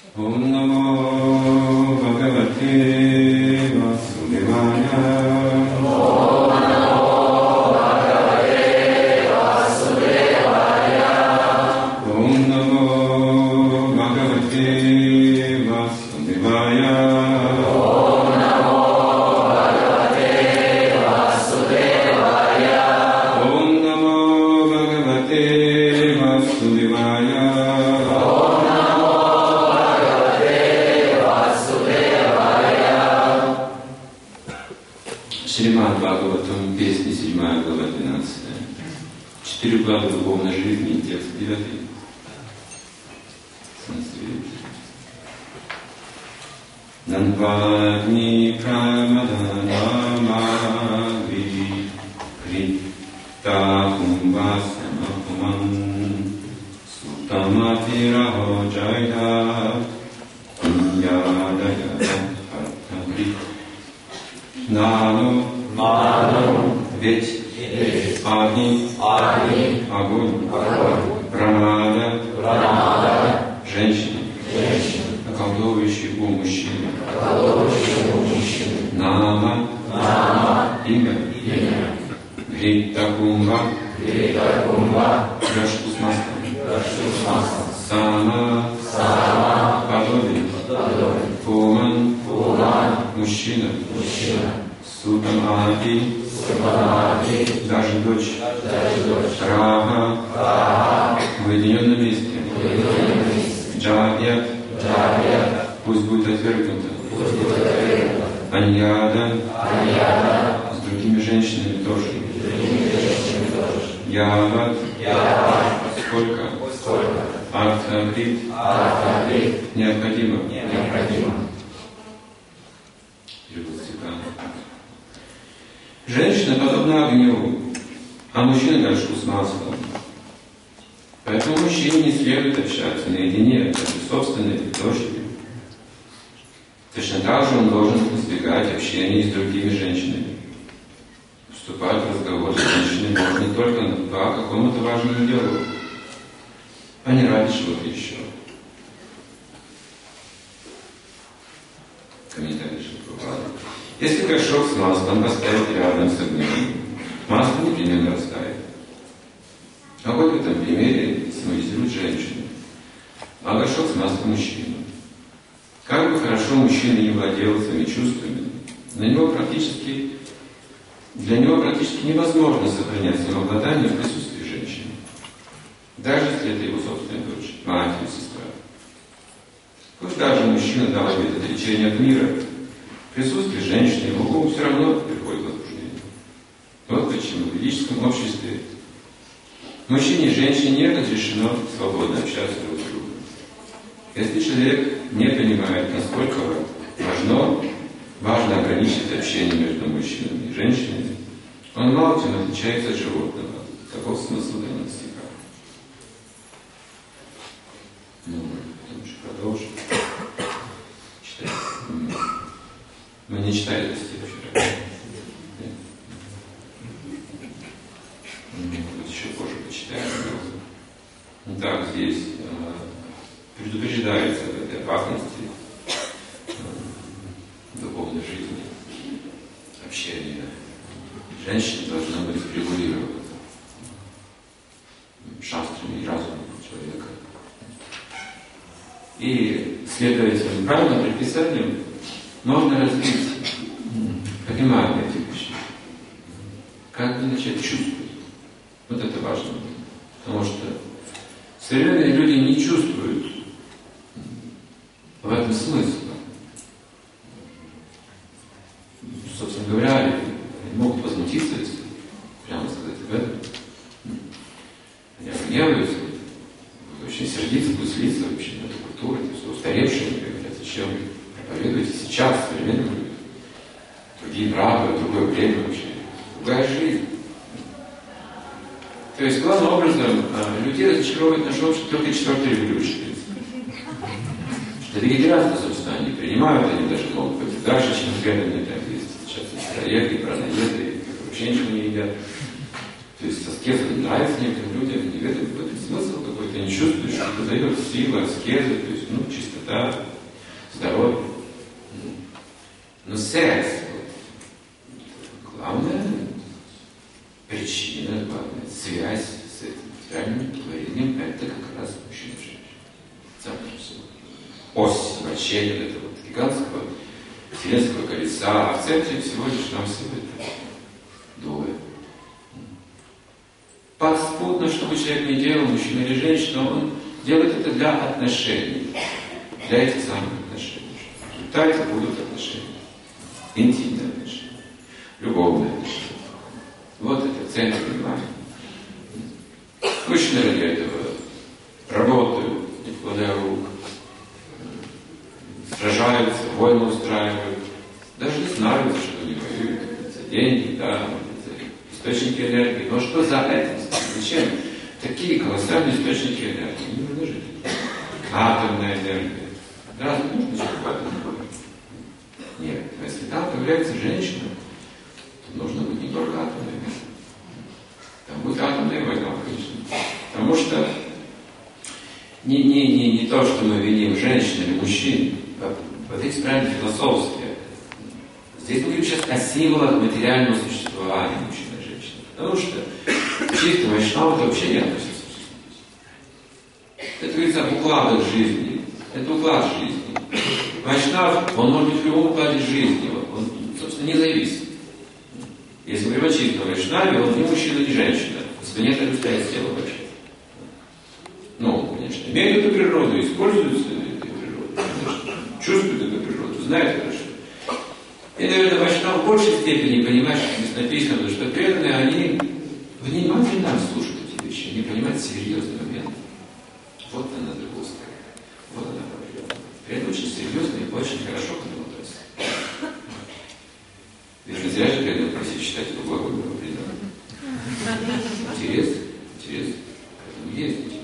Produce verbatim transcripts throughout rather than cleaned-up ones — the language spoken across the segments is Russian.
Om Namo Bhagavate Vasudevaya. Om Namo Bhagavate Vasudevaya. Om Namo Bhagavate Vasudevaya. Om Namo Bhagavate Vasudevaya. Om Namo Bhagavate Vasudevaya. Шримад Бхагаватам, песня седьмая, глава двенадцатая. Четыре уклада духовной жизни, текст девятый. Санскрит. Нанвагни прамаданамагри крита кумбасамапуман сутаматираho джайдат куньядая хаттагри. Нану, Нану, ведь, ведь, Агни, Агни, огонь, огонь, Прамада, Прамада, женщина, женщина, околдовывающий ум мужчины, околдовывающий ум мужчины, Нама, Нама, имя, имя, Грита Кумба, Грита Кумба, горшку с маслом, горшку с маслом, Сама, Сама, подобие, подобие, Пуман, Пуман, мужчина, мужчина, Сутамати, Сутамати, даже дочь, даже дочь, Рага, Рага, в уединенном месте, в уединенном месте, Джавьят, Джавьят, пусть будет отвергнуто, пусть будет отвергнуто, Аньяда, Аньяда, с другими женщинами тоже, с другими женщинами тоже, Яват, Яват, сколько, сколько, Артхагрит, Артхагрит, необходимо, необходимо. Женщина подобна огню, а мужчина горшку с маслом. Поэтому мужчине не следует общаться наедине между собственной дочерью. Точно так же он должен избегать общения с другими женщинами. Вступать в разговор с женщиной можно не только по какому-то важному делу, а не ради чего-то еще. Комментарий Шилпрапады. Если горшок с маслом поставить рядом с огнем, масло непременно растает. Огонь в этом примере символизирует женщину, а горшок с маслом мужчину. Как бы хорошо мужчина не владел своими чувствами, для него практически, для него практически невозможно сохранять самообладание в присутствии женщины. Даже если это его собственная дочь, мать или сестра. Пусть даже мужчина дал обет отречения от мира, в присутствии женщины его ум все равно приходит в возбуждение. Вот почему в ведическом обществе мужчине и женщине не разрешено свободно общаться друг с другом. Если человек не понимает, насколько важно, важно ограничить общение между мужчинами и женщинами, он мало чем отличается от животного. Таков смысл данного стиха. Ну, потом еще продолжим. Читать. Мы не читали этот стих вчера. Нет. Вот еще позже почитаем. Так, здесь э, предупреждается об этой опасности э, духовной жизни, общения. Женщина должна быть регулирована шастрами и разумом человека. И, следуя этим правильным предписаниям, можно развить понимание этих вещей. Как начать чувствовать. Вот это важно. Потому что современные люди не чувствуют в этом смысла. Собственно говоря, они могут возмутиться, если прямо сказать об этом. Они гневаются, очень сердиться, будут злиться вообще на эту культуру, это все устаревшее, говорят, зачем проповедуете сейчас современным людям. Другие правила, другое время вообще, другая жизнь. То есть, главным образом, людей разочаровывает наше общество только четвертый революция. Что вегетарианство, собственно, они принимают, они даже могут быть дальше, чем веганные, там есть сейчас и сыроеды, и праноеды, и вообще ничего не едят. То есть, аскеза нравится некоторым людям, они в этом смысл какой-то, они чувствуют, что это дает силу, аскезы, то есть, ну, чисто красота, здоровье. Но секс, вот, главная причина, главная связь с этим материальным творением, это как раз мужчина и женщина. Центр всего. Ось вращения этого вот гигантского вселенского колеса, а в центре всего лишь нам сегодня двое. Подспудно, что бы человек ни делал, мужчина или женщина, он делает это для отношений, для этих самых отношений. В результате будут отношения, интимные отношения, любовные отношения. Вот это центр внимания. Мужчины ради этого работают, не вкладая рук, сражаются, войны устраивают, даже не знают, за что они воюют, за деньги, да, за источники энергии. Но что за этим? Зачем такие колоссальные источники энергии? Не нужно жить. Атомная энергия. Разве нужно закупать такое? Нет. А если там появляется женщина, то нужно быть не только атомной энергией. Там будет атомная война, конечно. Потому что не, не, не, не то, что мы виним женщин или мужчин, вот эти правильно философские. Здесь мы говорим сейчас о символах материального существования мужчины и женщины. Потому что чисто вайшнава это вообще не относится к существованию. Это говорится об укладах жизни. Это уклад жизни. Вайшнав, он может быть в любом укладе жизни. Он, собственно, не зависит. Если мы говорим о чистом вайшнаве, он не мужчина, не женщина. Если нет, это стоит тело вообще. Ну, конечно, имеет эту природу, использует эту природу, конечно, чувствует эту природу, знает хорошо. И, наверное, вайшнав в большей степени понимает, что здесь написано, потому что преданные, они внимательно слушают эти вещи, они понимают серьезный момент. Вот она загвоздка, вот она проблема. Преданные очень серьезно и очень хорошо к этому относятся. Ведь не зря же преданные просить читать эту главу преданного. Интерес, интерес, поэтому есть интерес.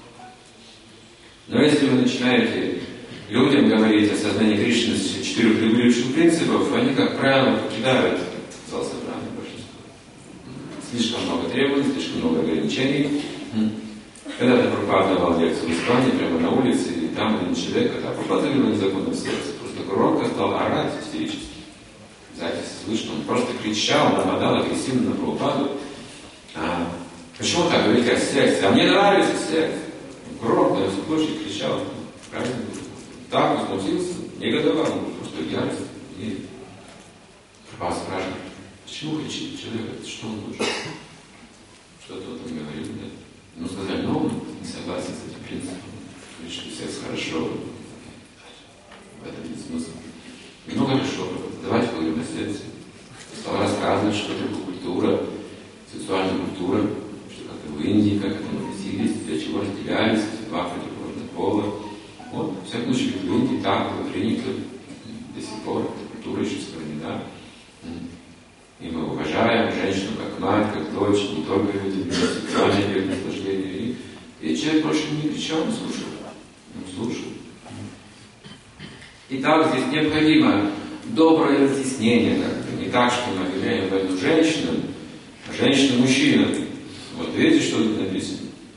Но если вы начинаете людям говорить о сознании Кришны с четырех регулирующих принципов, они, как правило, покидают зал собрания большинства. Слишком много требований, слишком много ограничений. Когда-то Прабхупада давал лекцию в Испании, прямо на улице, и там один человек, когда Прабхупада говорил о незаконном сексе, просто громко стал орать истерически. Запись слышно, он просто кричал, нападал агрессивно на Прабхупаду. А, почему так говорить о сексе? А мне нравится секс. Громко на всю площадь кричал. Правильно? Так возмутился, негодовал, просто ярость. И Прабхупада спрашивает, почему кричит человек? Что он хочет? Что-то он там говорил, да? Ну, сказали, ну, он не согласен с этим принципом. Говорит, что секс хорошо. В этом нет смысла. Ну, хорошо, давайте поговорим о сексе. Стал рассказывать, что такое культура, сексуальная культура, что как-то в Индии, как это носились, для чего разделялись, два противоположных пола. Вот, в всяком случае, в Индии так было принято до сих пор, эта культура еще сохранена. И мы уважаем женщину как мать, как дочь, не только люди, сексуальное объект наслаждения. И, и человек больше не кричал, не слушал. Не слушал. Итак, здесь необходимо доброе разъяснение, как-то не так, что мы обвиняем в эту женщину, а женщина-мужчина. Вот видите, что тут написано?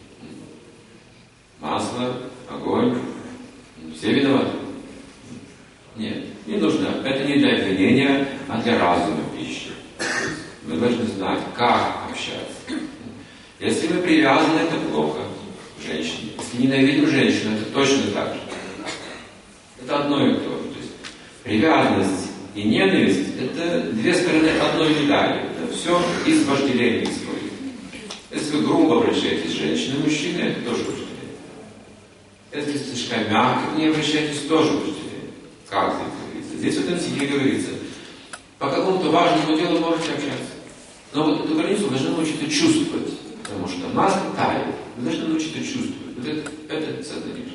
Масло, огонь, все виноваты. Нет, не нужно. Это не для обвинения, а для разума пищи. Мы должны знать, как общаться. Если мы привязаны, это плохо к женщине. Если ненавидим женщину, это точно так же. Это одно и то же. То есть привязанность и ненависть – это две стороны одной медали. Это все из вожделения исходит. Если вы грубо обращаетесь с женщиной, мужчиной, это тоже вожделение. Если слишком мягко к ней обращаетесь, тоже вожделение. Как здесь говорится? Здесь в этом стихе говорится, по какому-то важному делу можете общаться. Но вот эту границу вы должны научиться чувствовать. Потому что маска тает. Вы должны научиться чувствовать. Вот это, это сознание.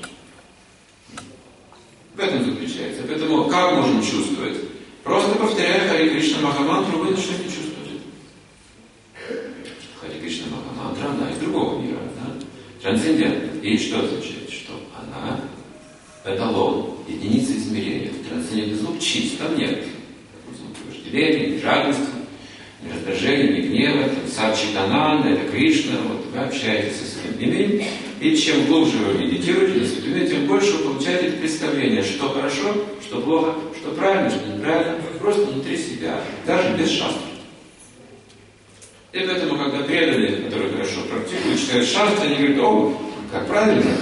В этом заключается. Поэтому как можем чувствовать? Просто повторяя Хари Кришна Махамантру, вы начнете чувствовать. Хари Кришна Махамантра, она из другого мира, да? Трансцендентна. И что означает? Что она эталон, единица измерения. Трансцендентный звук чист, там нет звука вожделения, ни жадности, ни раздражения, ни гнева. Там Сачитананда, это Кришна. Вот вы общаетесь со своим именем, И чем глубже вы медитируете на святую мир, тем больше вы получаете представление, что хорошо, что плохо, что правильно, что неправильно, просто внутри себя, даже без шастры. И поэтому, когда преданные, которые хорошо практикуют, читают шастры, они говорят: о, как правильно.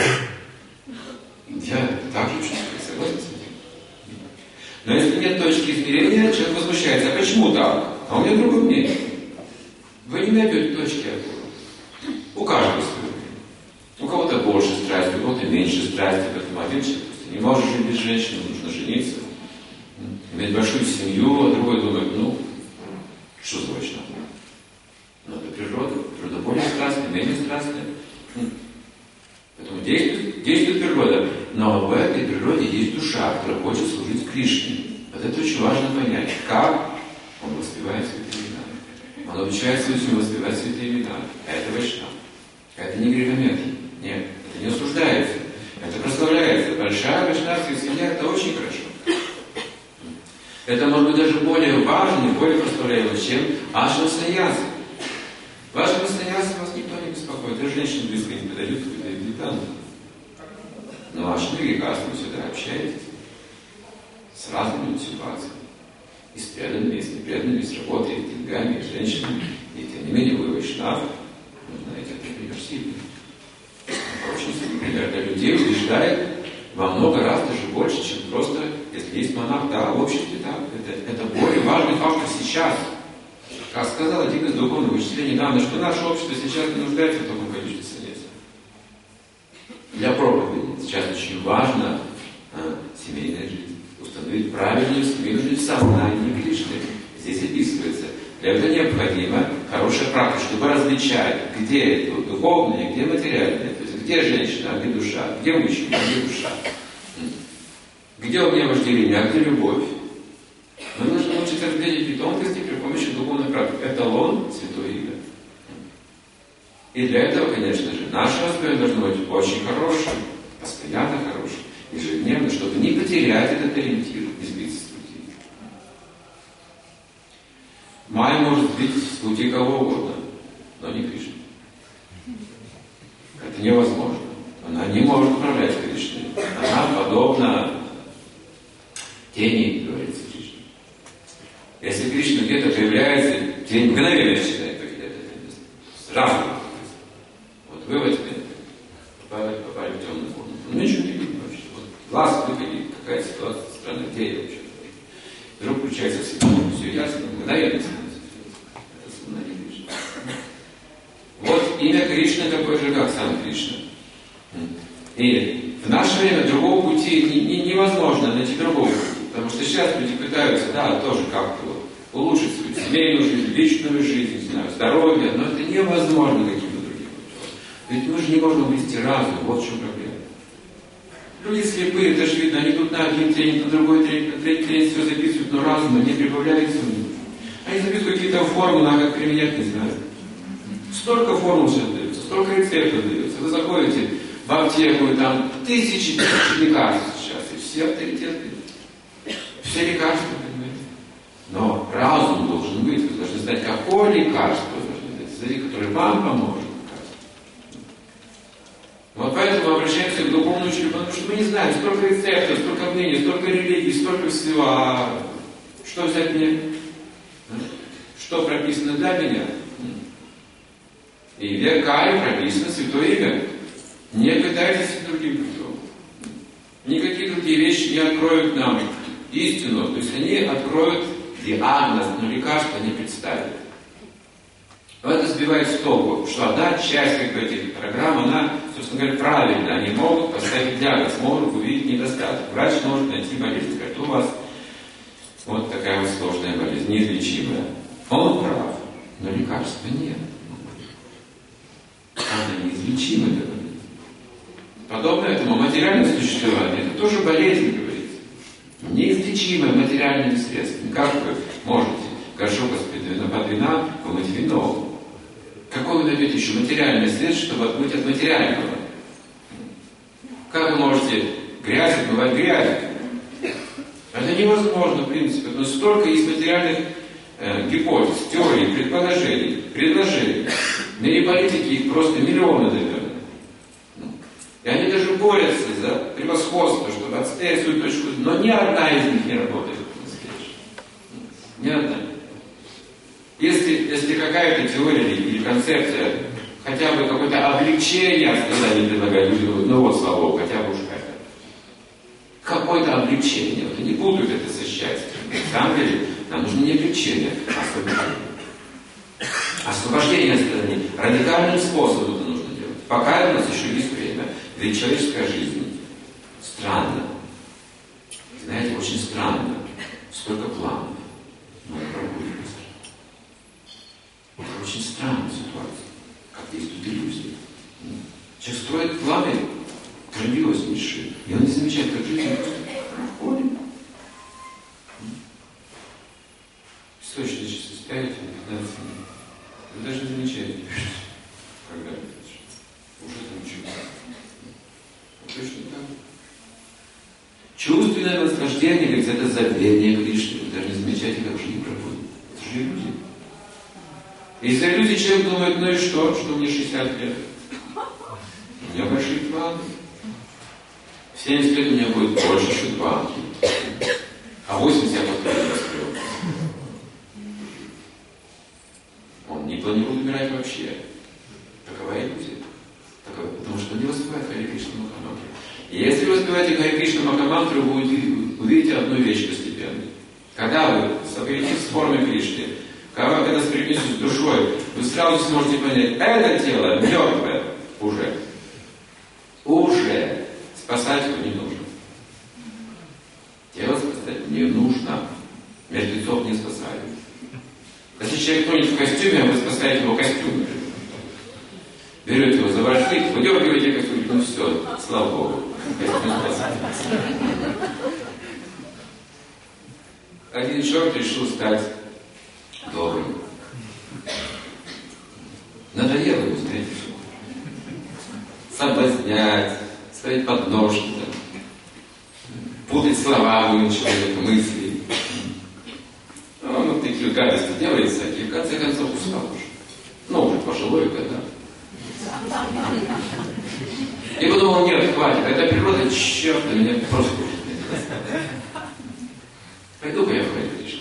Я так же чувствую, согласен с этим. Но если нет точки измерения, человек возмущается: а почему так? А у меня другое мнение. Вы не найдете точки отбора. У каждого свое мнение. У кого-то больше страсти, у кого-то меньше страсти, поэтому один человек не может жить без женщины, нужно жениться, иметь большую семью, а другой думает: ну, что срочно? Но это природа, природа более страстная, менее страстная. Поэтому действует, действует природа, но в этой природе есть душа, которая хочет служить Кришне. Вот это очень важно понять, как он воспевает святые имена. Он обучает свою семью воспевать святые имена. Это вайшнав. Это не грехометр. Нет, это не осуждается. Это прославляется. Большая вайшнавская семья — это очень хорошо. Это может быть даже более важно, более прославляемо, чем ашрам саньяси. В ашрам саньяси вас никто не беспокоит. Даже женщины близко не подойдут, когда их дилетанты. Но в ашраме грехастам вы сюда общаетесь с разными ситуациями. И с преданными, и с непреданными, и с работой, и с деньгами, и с женщинами. И тем не менее вы вайшнав. Вы знаете, это пример сильный. Очень сильный пример для людей убеждает во много раз даже больше, чем просто, если есть монах. Да, в обществе, да, это, это более важный фактор сейчас. Как сказал один из духовных учителей недавно, что наше общество сейчас не нуждается в таком количестве саньясов. Для проповеди сейчас очень важно а, семейная жизнь. Установить правильную семейную жизнь в сознании Кришны. Здесь описывается. Для этого необходима хорошая практика, чтобы различать, где духовное, где материальное. То есть где женщина, а где душа, где мужчина, а где душа. Где у меня вожделение, а где любовь. Мы должны научиться разглядеть эти тонкости при помощи духовной практики. Эталон — святое имя. И для этого, конечно же, наше восприятие должно быть очень хорошим, постоянно хорошим, ежедневно, чтобы не потерять этот ориентир, не сбиться с пути. Майя может сбить с пути кого угодно, но не Кришну. Это невозможно. Она не может управлять Кришной. Она подобна тени, говорится Кришна. Если Кришна где-то появляется, тень мгновенно начинает покидать это место. Сразу. Вот вы в этот момент попали, попали в темную комнату. Ну ничего не видно вообще. Вот глаз выходит, какая ситуация странная, где я вообще? Вдруг включается свет. Все ясно, мгновенно становится. Это сознание Кришны. Вот имя Кришны такое же, как сам Кришна. И в наше время другого пути не, не, невозможно найти другого пути. Потому что сейчас люди пытаются, да, тоже как-то улучшить свою семейную жизнь, личную жизнь, не знаю, здоровье, но это невозможно каким-то другим путем. Ведь мы же не можем вести разум, вот в чем проблема. Люди слепые, это же видно, они тут на один тренинг, на другой тренинг, на третий тренинг все записывают, но разума не прибавляется у них. Они записывают какие-то формулы, а как применять не знают. Столько формул сейчас дается, столько рецептов дается. Вы заходите в аптеку, и там тысячи, тысячи лекарств сейчас, и все авторитетные. Все лекарства, понимаете? Но разум должен быть, вы должны знать, какое лекарство вы должны дать, которое вам поможет. Вот поэтому мы обращаемся к духовному учителю, потому что мы не знаем, столько рецептов, столько мнений, столько религий, столько всего. А что взять мне? Что прописано для меня? И в Веркае прописано святое имя. Не пытайтесь другим путем. Никакие другие вещи не откроют нам истину. То есть они откроют диагноз, но лекарства не представят. Но это сбивает с толку, что одна часть как бы, этих программ, она, собственно говоря, правильная. Они могут поставить диагноз, могут увидеть недостаток. Врач может найти болезнь, сказать: у вас вот такая вот сложная болезнь, неизлечимая. Он прав, но лекарства нет. Она неизлечима, эта болезнь. Подобно этому материальное существование, это тоже болезнь, говорится. Неизлечимое материальными средствами. Как вы можете горшок из-под вина помыть вино? Какое вы найдете еще материальное средство, чтобы отмыть от материального? Как вы можете грязь отмывать грязь? Это невозможно, в принципе. Но столько есть материальных э, гипотез, теорий, предположений, предложений. В мире политики их просто миллионы, наверное. И они даже борются за превосходство, чтобы отстоять свою точку зрения. Но ни одна из них не работает по-настоящему. Ни одна. Если, если какая-то теория или концепция, хотя бы какое-то облегчение страдания предлагает людям, ну вот, слава Богу, хотя бы уж это. Какое-то облегчение. Вот они путают это со счастьем. На самом деле, нам нужно не облегчение, а освобождение. Освобождение от страданий радикальным способом это нужно делать. Пока у нас еще есть время. Ведь человеческая жизнь странна. Знаете, очень странно. Столько планов. Но это проходит быстро. Это очень странная ситуация. Как действует иллюзия. Человек строит планы грандиознейшие. И он не замечает, как жизнь проходит. Песочные часы ставите на пятнадцать минут. Вы даже не замечаете, когда это уже там чувствуете. Точно так. Чувственное наслаждение, говорится, это забвение Кришны. Вы даже не замечаете, как жизнь проходит. Это же иллюзия. Из-за иллюзии человек думает, ну и что, что мне шестьдесят лет? У меня большие планы. В семьдесят лет у меня будет больше шутбанки. А восемьдесят я потом не раскрыл. Он не планирует умирать вообще. Такова иллюзия. Такова, потому что он не воспевает Харе Кришна Махамантру. И если вы воспеваете Харе Кришна Махамантру, вы увидите одну вещь постепенно. Когда вы соперетесь с формой Кришны, когда, когда соперетесь с душой, вы сразу сможете понять, это тело мертвое уже. Уже. Спасать его не нужно. Тело спасать не нужно. Мертвецов не спасают. Если человек тонет в костюме, а вы спасаете его костюм. Берете его за воротник, выдергиваете костюм, ну все, слава Богу. Костюм спасается. Один черт решил стать добрым. Надоело ему, знаете, соблазнять, ставить подножки, путать слова у человека, мысли. Ну, он вот такие гадости делает всякие, в конце концов устал уже. Ну, уже пожилой когда. И подумал, нет, хватит, это природа, черт, на меня просто кружит. Пойду-ка я в Харе Кришна.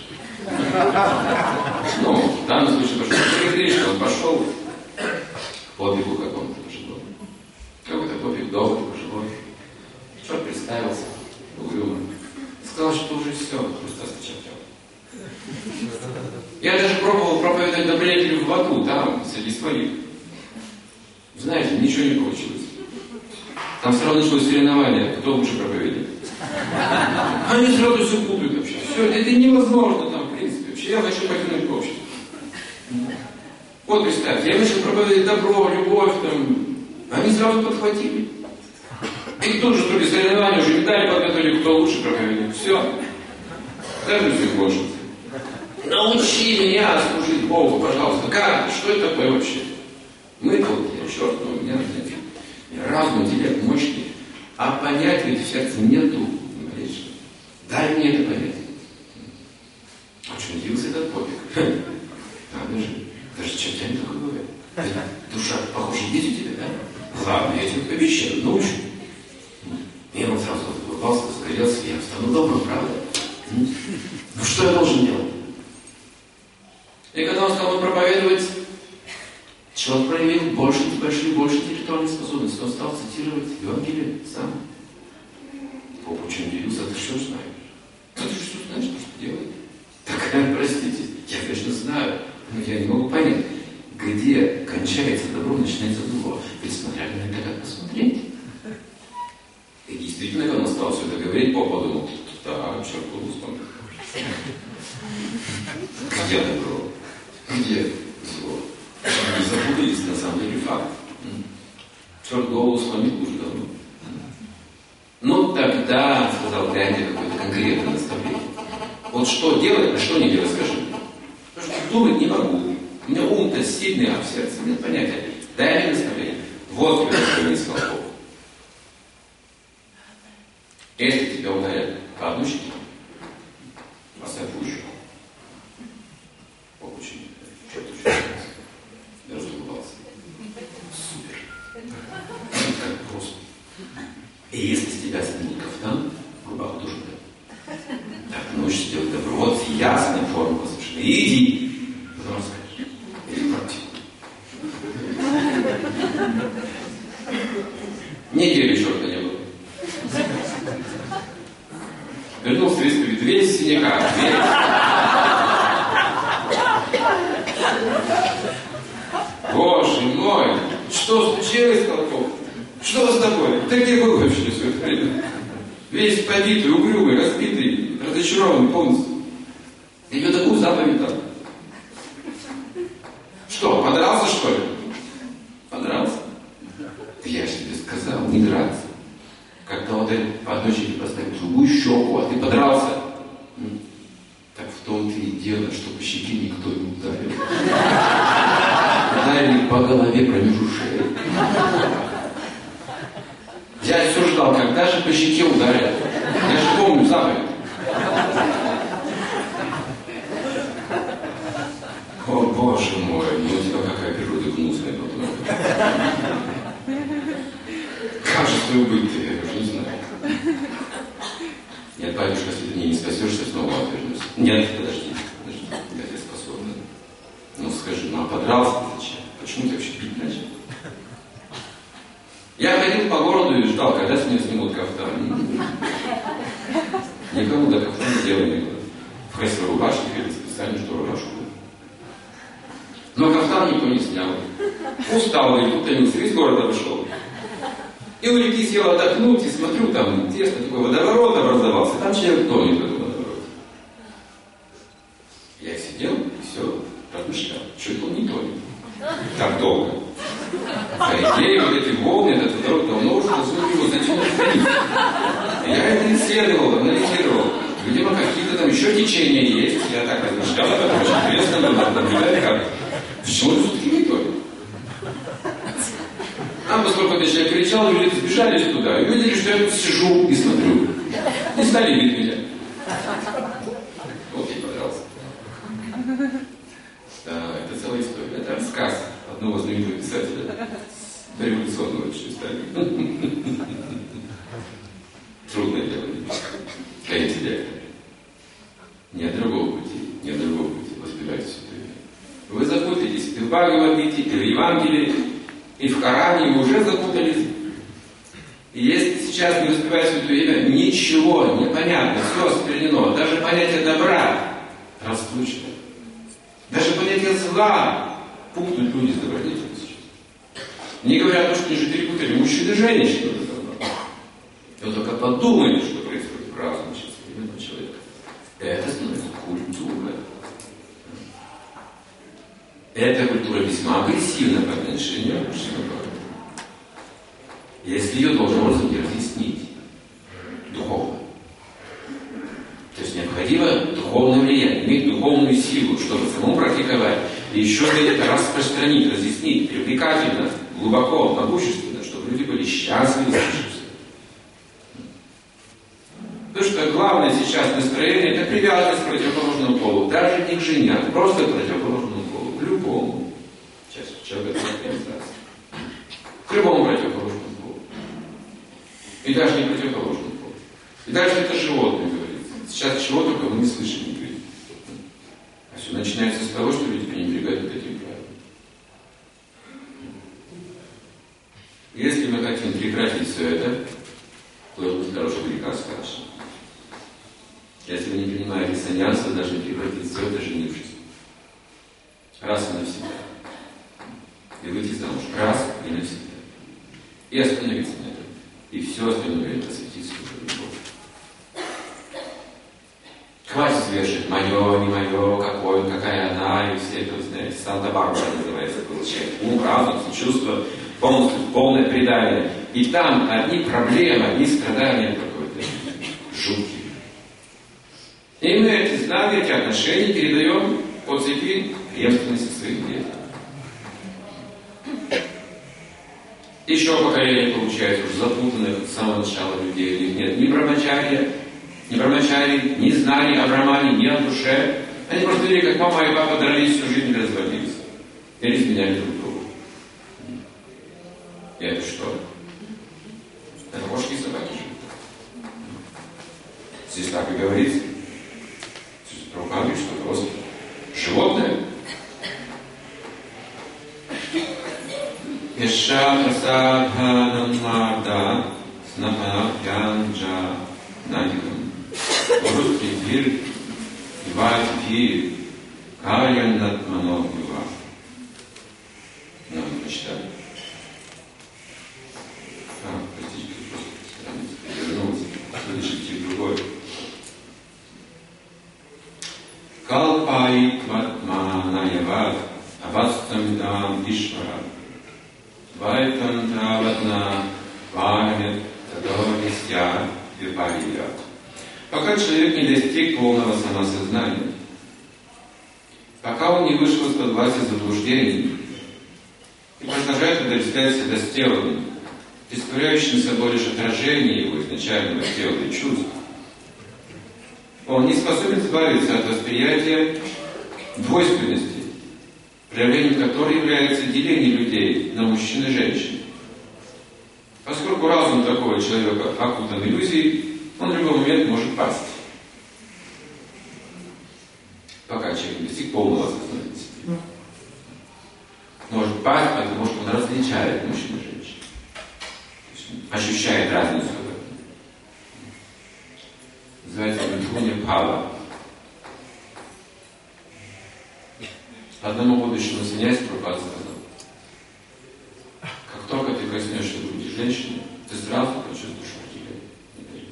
Ну, в данном случае пошел в Харе Кришна, он пошел к попику какому-то пожилому. Какой-то попик добрый, пожилой. Черт представился, угрюмо. Сказал, что уже все, Христа зачерпел. Я даже пробовал проповедовать на приятелю в аду, там, среди своих. Знаете, ничего не получилось. Там сразу началось соревнование, кто лучше проповедует. Они сразу все путают вообще. Все, это невозможно там, в принципе. Вообще я хочу покинуть общество. Вот представьте, я начал проповедовать добро, любовь, там. Они сразу подхватили. И тут же строили соревнования, уже медали подготовили, кто лучше проповедует. Все. Даже все больше. Научи меня служить Богу, пожалуйста. Как? Что это такое вообще? Мы вот, я черт, но у меня нет. Разум, интеллект мощный. А понять ведь в сердце нету. Дай мне это понять. Очень удивился этот попик. Надо же. Даже чертями такое бывает. Душа, похоже, есть у тебя, да? Ладно, я тебе обещаю, научу. И он сразу улыбался, загорелся, я стану добрым, правда? Ну что я должен делать? И когда он стал проповедовать, человек проявил больше, большие, больше интеллектуальной способности. Он стал цитировать Евангелие сам. Поп очень удивился, а ты что знаешь? Да ты что знаешь, что делать? Так, простите, я, конечно, знаю, но я не могу понять, где кончается добро, начинается зло. Ведь смотря на это, как посмотреть. И действительно, когда он стал все это говорить, Поп подумал, да, черт, господи. Где добро? Где зло? Они запутались, на самом деле, факт. Черт голову сломил уже давно. Ну, тогда, сказал, дайте какое-то конкретное наставление. Вот что делать, а что не делать, скажи. Потому что думать не могу. У меня ум-то сильный, а в сердце нет понятия. Дай мне наставление. Вот я не сказал. Если тебя ударят по одной щеке, поставь уши. Очень. Черт очень нравится. Я разулыбался. Супер. Так просто. иди. Потом скажешь, иди практику. Недели черта не было. Вернулся в исповедь, весь в синяках, весь. Боже мой, что случилось, Колоков? Что с тобой? Ты где был вообще все это время? Весь побитый, угрюмый, разбитый, разочарованный полностью. Тебе такую заповедь дал. Что, подрался, что ли? Подрался? Я же тебе сказал, не драться. Когда вот по одной щеке поставить другую щеку, а ты подрался. Так в том-то и дело, что по щеке никто не ударил. Ударили по голове промеж ушей. Я все ждал, когда же по щеке ударят. Я же помню заповедь. О, Боже мой, ну у тебя какая природа гнусная потом. Как же твою быть-то, я уже не знаю. Нет, батюшка, если ты мне не спасешься, снова отвернусь. Нет, подожди, подожди, я тебе способна. Ну скажи, ну а подрался ты зачем? Почему ты вообще пить начал? Я ходил по городу и ждал, когда с меня снимут кафтан. Никому до кафтана дела не было. В красивой рубашке или специально, что рубашку. Но кафтан никто не снял. Устал, и утомился, весь город обошел. И у реки сел отдохнуть, и смотрю, там тесно такой водоворот образовался. Там человек тонет в этом водовороте. Я сидел и все размышлял, что это он не тонет. Так долго. По идее, вот эти волны, этот водород давно уже назвал его затянуть вниз. Я это исследовал, анализировал. Видимо, какие-то там еще течения есть. Я так размышлял об этом, очень интересно было наблюдать, как. Почему он все-таки не тонет? А поскольку этот человек кричал, люди сбежались туда и увидели, что я тут сижу и смотрю. И стали видеть меня. Вот я подрался. Да, это целая история. Это рассказ одного знаменитого писателя. Дореволюционного еще стали. Трудное дело. Для интеллекта. Нет другого пути. Нет другого пути. Воспевайте святую веру. Вы запутаетесь и в Бхагавад-гите, и в Евангелии, и в Коране, вы уже запутались. И если сейчас не воспевать святую имя, ничего не понятно, все осквернено. Даже понятие добра расплющено. Даже понятие зла путают люди с добродетелью сейчас. Не говоря о том, что они же перепутали мужчин и женщин. И вот только подумайте, что происходит в разуме сейчас современного человека. Это становится культурой. Эта культура весьма агрессивна по отношению к мужчинам. Если ее должен образом не разъяснить духовно. То есть необходимо духовное влияние, иметь духовную силу, чтобы самому практиковать, и еще это распространить, разъяснить, привлекательно, глубоко, могущественно, чтобы люди были счастливы с жизнью. Потому что главное сейчас настроение – это привязанность к противоположному полу, даже не к жене, а просто к противоположному полу, к любому. Сейчас человек организации. К любому противоположному полу. И даже не противоположному полу. И даже это животное говорится. Сейчас чего только мы не слышим, не видим. А все начинается с того, что люди пренебрегают вот этим правилам. Если мы хотим прекратить все это, то это будет хороший приказ, хорошо. Если вы не принимаете саньяс, вы должны прекратить все это, женившись. Раз и навсегда. И выйти замуж. Раз и навсегда. И остановиться на этом. И все остальное время посвятить службе Богу. Хватит вешать мое, не мое, какое, какая она, и все это, вы знаете, Санта-Барбара называется, получает. Ум, разум, чувство, полностью, полное предание. И там одни проблемы, одни страдания какой-то. Жуткие. И мы эти знания, эти отношения передаем по цепи преемственности своих детей. Еще поколение получается уже запутанных с самого начала людей. У них нет ни брамачарья, ни брамачарий, ни знаний о брамане, ни о душе. Они просто видели, как мама и папа дрались всю жизнь и разводились. Или изменяли друг другу. И это что? Это кошки и собаки живут. Здесь так и говорится. Руководит, что просто Yaksha prasadhanam marda snapapyanja nadikam. По-русски пир, ивать пир, карьян над маногива. Надо прочитать. А, простите, просто вернулся. Следующий стих другой. Калпай тватманаяват авастамидам вишвара. Вайтам таватна вармет тадовисья випария. Пока человек не достиг полного самосознания, пока он не вышел из-под власти заблуждений и продолжает удовлетворять себя сделанным, представляющим собой лишь отражение его изначального тела и чувств, он не способен избавиться от восприятия двойственности, проявлением которой является деление людей на мужчин и женщин. Поскольку разум такого человека окутан иллюзией, он в любой момент может пасть. Пока человек не достиг полного осознания себя. Может пасть, потому что он различает мужчин и женщин. То есть он ощущает разницу в этом. Называется Митхуня Бхава. Одному будущему саньяси Прабхупада сказал: как только ты коснешься груди женщины, ты сразу почувствуешь, что тебе не дают.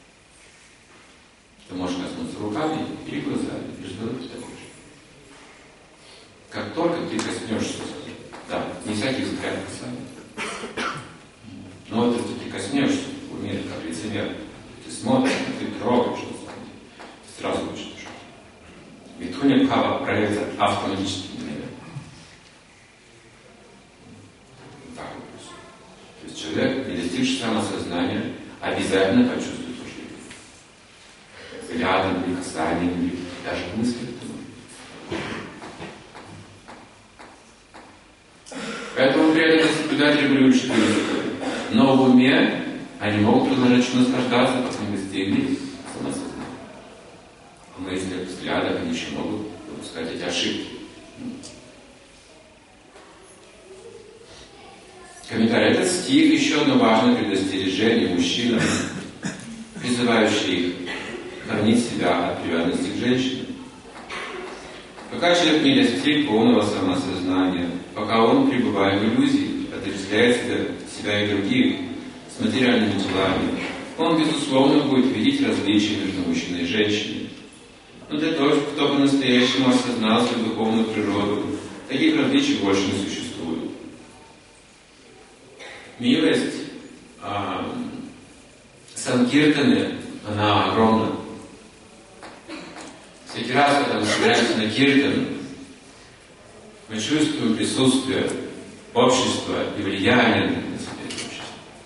Ты можешь коснуться руками или глазами, результат такой же. Как только ты коснешься, да, не всяких взглядов касания, но если ты коснешься, умеешь как лицемер, ты смотришь, ты трогаешь, ты сразу почувствуешь. Митхуня Бхава проявится автоматически. Так вот. То есть человек, не достигший самосознания, обязательно почувствует уже взглядом, или касанием, или даже мыслью. Поэтому преданные соблюдатели были учителями. Но в уме они могут продолжать наслаждаться, пока не достигли самосознания. В мыслях, взглядах они еще могут допускать эти ошибки. Комментарий. Этот стих еще одно важное предостережение мужчинам, призывающий их хранить себя от привязанности к женщинам. Пока человек не достиг полного самосознания, пока он, пребывая в иллюзии, отождествляет себя, себя и других с материальными телами, он, безусловно, будет видеть различия между мужчиной и женщиной. Но для того, кто по-настоящему осознал свою духовную природу, таких различий больше не существует. Милость а, Санкиртаны, она огромна. Всякий раз, когда мы собираемся на киртан, мы чувствуем присутствие общества и влияние на это общество.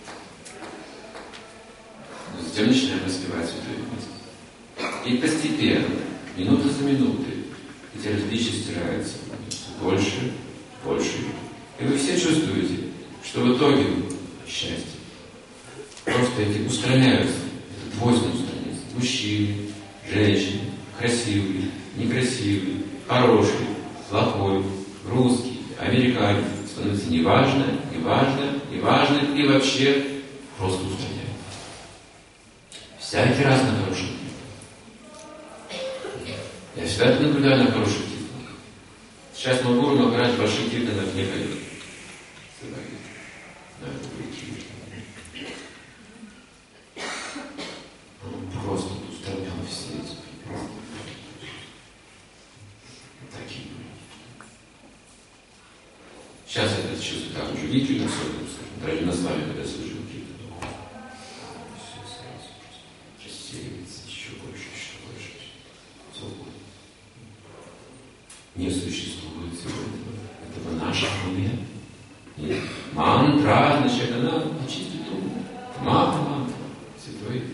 Но затем начинаем распевать святую песню. И постепенно, минута за минутой, эти различия стираются все больше, больше. И вы все чувствуете, что в итоге счастье просто эти устраняются, это двойственно устраняется. Мужчины, женщины, красивый, некрасивый, хороший, плохой, русский, американец становится неважно, неважно, неважно и вообще просто устраняет. Всякий раз на хорошем. Я всегда это наблюдаю на хороших киртанах. Сейчас Магуру Махарадж больших киртанах не ходит. Он просто устранял все эти. Такие. Сейчас я это чувствую так удивительно, даже на славе, когда служил киртан. Все сразу рассеивается еще больше, еще больше. Свобода. Не существует сегодня этого нашего уме. Нет. Мантра, значит, она очистит ум. Мантра, мантра, святой.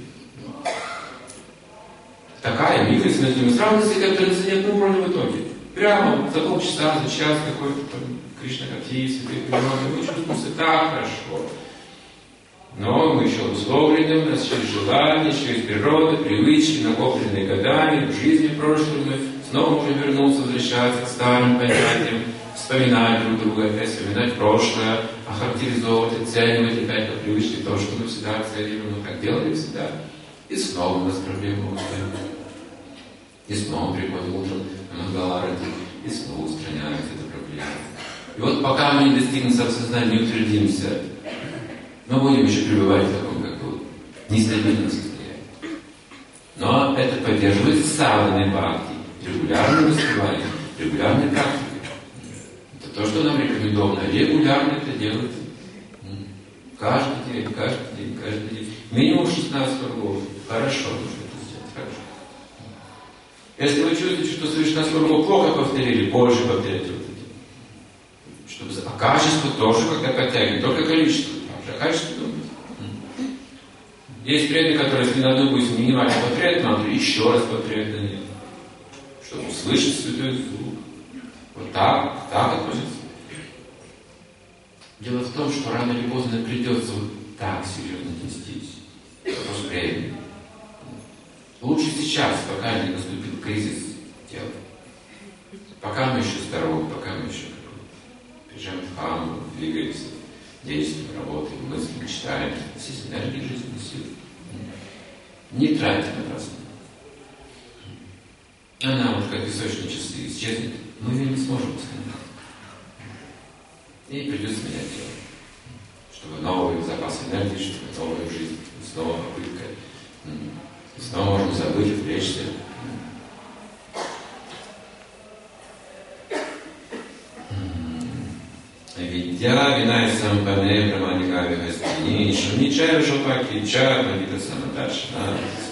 Такая милость, мы сразу на себя трансцендентном уровне в итоге. Прямо за полчаса, за час какой-то там Кришна Кати, святые природы, мы чувствуем себя так хорошо. Но мы еще условлены, у нас через желания, через природу, привычки, накопленные годами, в жизни прошлой мы снова можем вернуться, возвращаться к старым понятиям, вспоминать друг друга, опять вспоминать прошлое, охарактеризовывать, оценивать опять по привычке то, что мы всегда оцениваем, мы так делали всегда. И снова у нас проблемы устраняются. И снова приходим утром на Мангаларати, и снова устраняется эта проблема. И вот пока мы не достигнем самосознания, не утвердимся, мы будем еще пребывать в таком как бы нестабильном состоянии. Но это поддерживается садханой бхакти, регулярным воспеванием, регулярной практикой. Это то, что нам рекомендовано. Регулярно это делать. Каждый день, каждый день, каждый день. Минимум шестнадцать кругов. Хорошо нужно это сделать. Хорошо. Если вы чувствуете, что свои шестнадцать кругов плохо повторили, больше повторяйте вот эти. Чтобы... А качество тоже как-то подтягивает. Только количество. А качество думать. Есть преданные, которые, если на одну будет минимально повторять мантру, еще раз повторять на нее. Чтобы услышать святой звук. Вот так, так относится. Дело в том, что рано или поздно придется вот так серьезно нестись. Вопрос времени. Лучше сейчас, пока не наступил кризис тела. Пока мы еще здоровы, пока мы еще приезжаем в храм, двигаемся, действуем, работаем, мыслим, читаем, есть энергии, жизненные силы. Не тратьте напрасно. Она вот как песочные часы исчезнет, мы ее не сможем восстановить. И придется менять тело. Чтобы новый запас энергии, чтобы новая жизнь, снова попытка. И снова можно забыть, отвлечься. Видя вина и сампане праманикави гастини, шуничая жопаки, ча, пандита самадашна.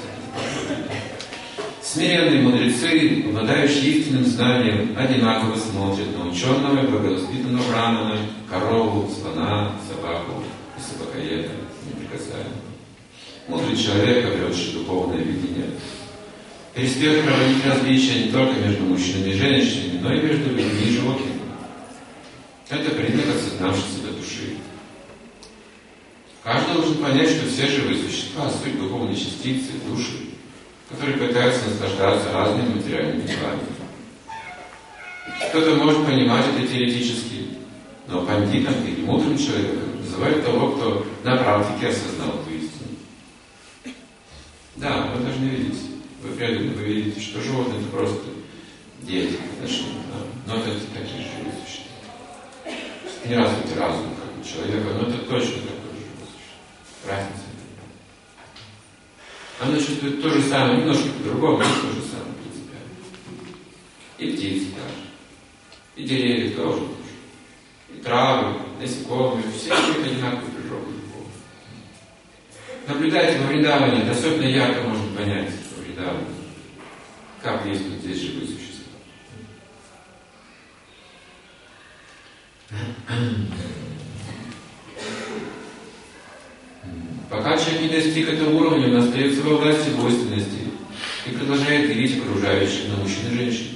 Смиренные мудрецы, обладающие истинным знанием, одинаково смотрят на ученого и благовоспитанного брамана, корову, слона, собаку и собакоеда, неприкасаемого. Мудрый человек, обретший духовное видение, перестает проводить различия не только между мужчинами и женщинами, но и между людьми и животными. Это признак осознавшей себя души. Каждый должен понять, что все живые существа — суть духовной частицы, души, которые пытаются наслаждаться разными материальными делами. Кто-то может понимать это теоретически, но пандитом или мудрым человеком называют того, кто на практике осознал эту истину. Да, вы должны видеть, вы преданно, вы видите, что животные — это просто дети, отношения, да? Но это такие же живые существа. Не развитый разум, как у человека, но это точно такое же существо. Разница. Оно чувствует то же самое, немножко по-другому, но то же самое, принципиально. И птицы даже. И деревья тоже. И травы, насекомые, все имеют одинаковую природу. Наблюдайте во Вриндаване, это особенно ярко можно понять во Вриндаване, как действуют здесь живые существа. Пока человек не достиг этого уровня, он остается во власти двойственности и продолжает делить окружающих на мужчин и женщин.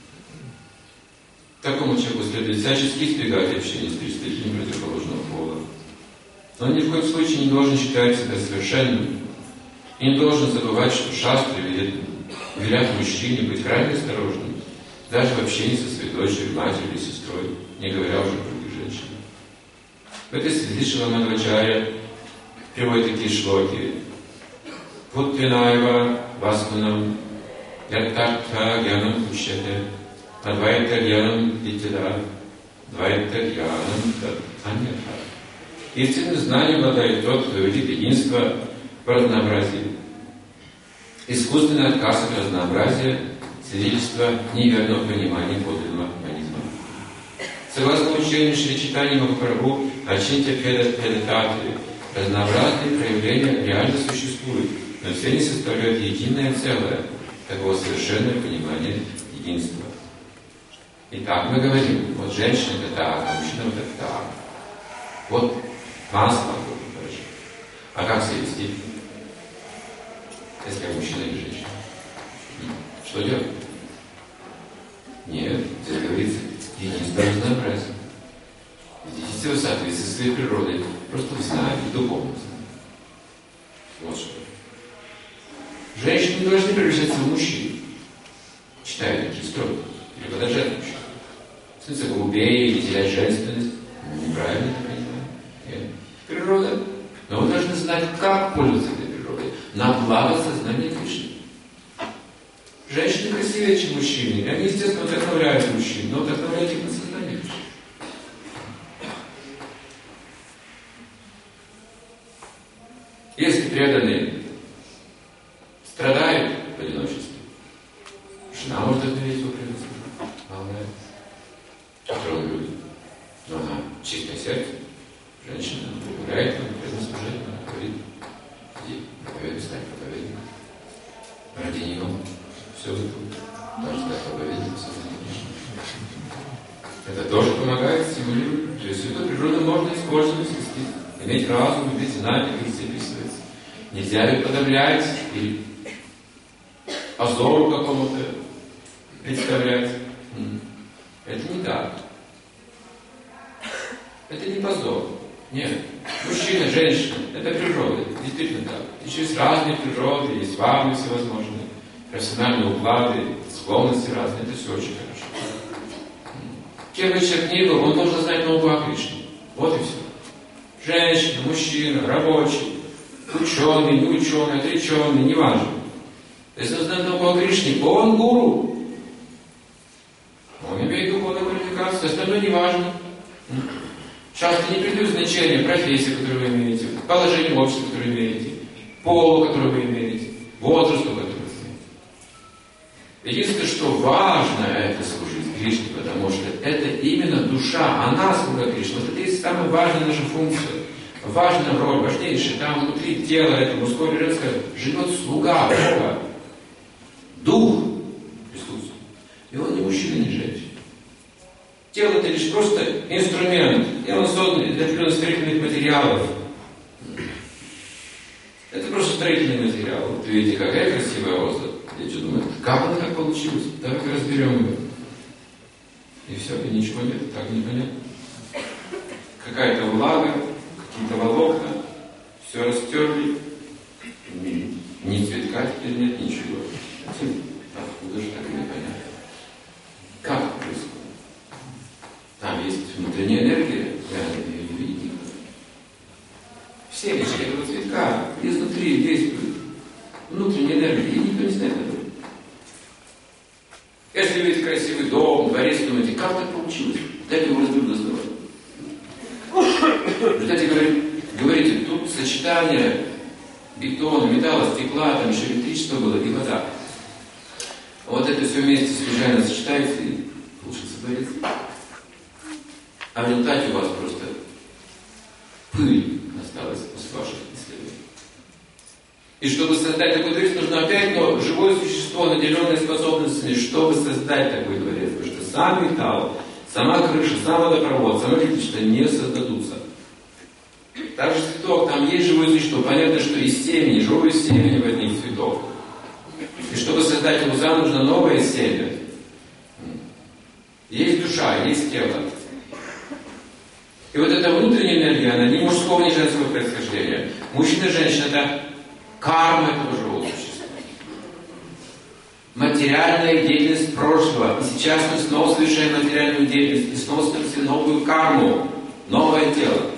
Такому человеку следует всячески избегать общения с представителями противоположного пола. Он ни в коем случае не должен считать себя совершенным и не должен забывать, что шастры велят, велят мужчине быть крайне осторожным, даже в общении со своей дочерью, матерью или сестрой, не говоря уже о других женщинах. В этой связи Шрила Мадхвачарья приводит такие шлоки. Путвинаева васманам ятартха гьянам учьяте адвайта гьянам витида двайта гьянам аньятха. Истинным знанием обладает тот, кто видит единство в разнообразии. Искусственный отказ от разнообразия — свидетельство неверного понимания подлинного манизма. Согласно учению Шри Чайтаньи Махапрабху, Ачинтя Педататри, разнообразные проявления реально существуют, но все они составляют единое целое, такого совершенного понимания единства. Итак, мы говорим, вот женщина — это так, а мужчина — это так. Вот масло, хорошо. А как себя вести? Если я мужчина или женщина? Что делать? Нет, здесь говорится единство разнообразия. Единство в соответствии со своей природой. Просто в знании, в духовном знании. Вот что. Женщины не должны превращаться в мужчин. Читают такие строки. Или подражать мужчинам. В смысле, глупее или терять женственность. Неправильно это понимаем. сознание Кришны. Женщины красивее, чем мужчины. Они, естественно, вдохновляют мужчин, но вдохновляют их на сознание Кришны. Если преданные страдают в одиночестве, жена может вдохновить его преданную службу. Главное, которую он любит. Но она чистое сердце, женщина, гуляет, преданно служит, она говорит, иди, проповедуй, стань проповедником. Ради нее все выкупит. Даже стать проповедником, это тоже помогает, стимулирует. То есть эту природу можно использовать, если иметь разум, иметь знать, как их записывается. Нельзя ли подавлять или позору какому-то представлять. Это не так. Это не позор. Нет. Мужчина, женщина, это природа. Действительно так. Еще есть разные природы, есть варны всевозможные, профессиональные уклады, склонности разные. Это все очень хорошо. Кем бы человек ни был, он должен знать науку о Кришне. Вот и все. Женщина, мужчина, рабочий, ученый, не ученый, отреченный, неважно. Если он знает науку о Кришне, он гуру. Он имеет духовную квалификацию, остальное неважно. Часто не придает значения профессии, которую вы имеете, положение в обществе, которое вы имеете, полу, который вы имеете, возрасту, который вы имеете. Единственное, что важно, это служить Кришне, потому что это именно душа, она слуга Кришны. Вот это и самая важная наша функция, важная роль, важнейшая. Там внутри тела, это мужское и женское, живет слуга Бога, дух присутствует. И он не мужчина, не женщина. Тело это лишь просто инструмент, и он создан для определенных строительных материалов. Это просто строительный материал. Вот видите, какая красивая роза. Я что думаю, как она так получилась? Давайте разберем ее. И все, и ничего нет, так непонятно. Какая-то влага, какие-то волокна, все растерли. Ни цветка теперь нет, ничего. Откуда же так и непонятно? Как это происходит? Там есть внутренняя энергия, я ее не видеть никогда. Все лишь этого цветка изнутри действуют. Внутренняя энергия, и никто не знает этого. Если видите красивый дом, дворец, думаете, как так получилось? Дайте его разберу доставать. В результате говорите, говорите, тут сочетание бетона, металла, стекла, там еще электричество было и вода. Вот это все вместе случайно сочетается и получится дворец. А в результате у вас просто пыль осталась после ваших исследований. И чтобы создать такой дворец, нужно опять но живое существо, наделенное способностями, чтобы создать такой дворец. Потому что сам металл, сама крыша, сам водопровод, само электричество не создадутся. Также цветок, там есть живое существо. Понятно, что из семени, живое семени возник цветок. И чтобы создать его заново, нужно новое семя. Есть душа, есть тело. И вот эта внутренняя энергия, она не мужского, не женского происхождения. Мужчина и женщина – это карма этого живого существа. Материальная деятельность прошлого. И сейчас мы снова совершаем материальную деятельность. И снова становимся новую карму, новое тело.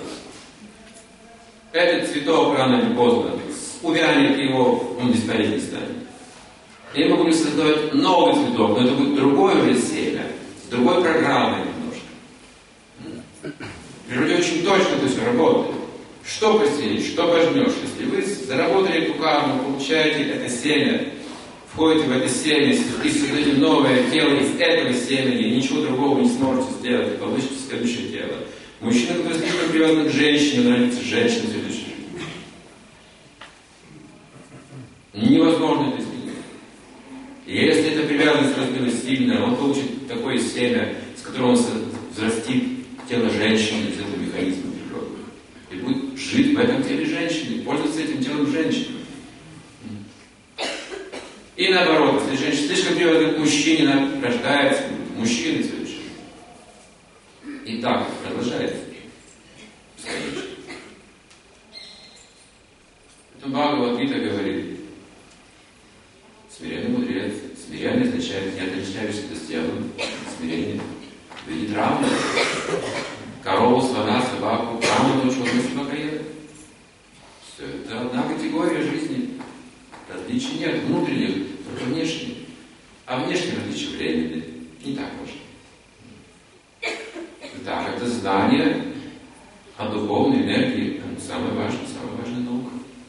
Этот цветок рано или поздно увянет его, он бесполезен станет. И мы будем создавать новый цветок, но это будет другое уже семя, с другой программой немножко. В природе очень точно это все работает. Что посеешь, что пожнешь. Если вы заработали эту карму, получаете это семя, входите в это семя и создаете новое тело из этого семени, ничего другого не сможете сделать, и получите следующее тело. Мужчина, который слишком привязан к женщине, нравится женщина в следующей жизни. Невозможно это изменить. Если эта привязанность разбилась сильно, он получит такое семя, с которым он взрастит тело женщины из этого механизма природы. И будет жить в этом теле женщины, пользоваться этим телом женщины. И наоборот, если женщина слишком привязана к мужчине, она рождается мужчиной совершенно. И так продолжается. Бесконечно. Поэтому Бхагавад-гита говорит, смиренный мудрец, смирение означает не отличаешься с телом, смирение. Видит равно. Корову, слона, собаку, равно то, что он собака ел. Все это одна категория жизни. Различий нет внутренних, только внешних. А внешние различия временные. Не так важно. Итак, это знание о духовной энергии, самое важное, самая важная наука.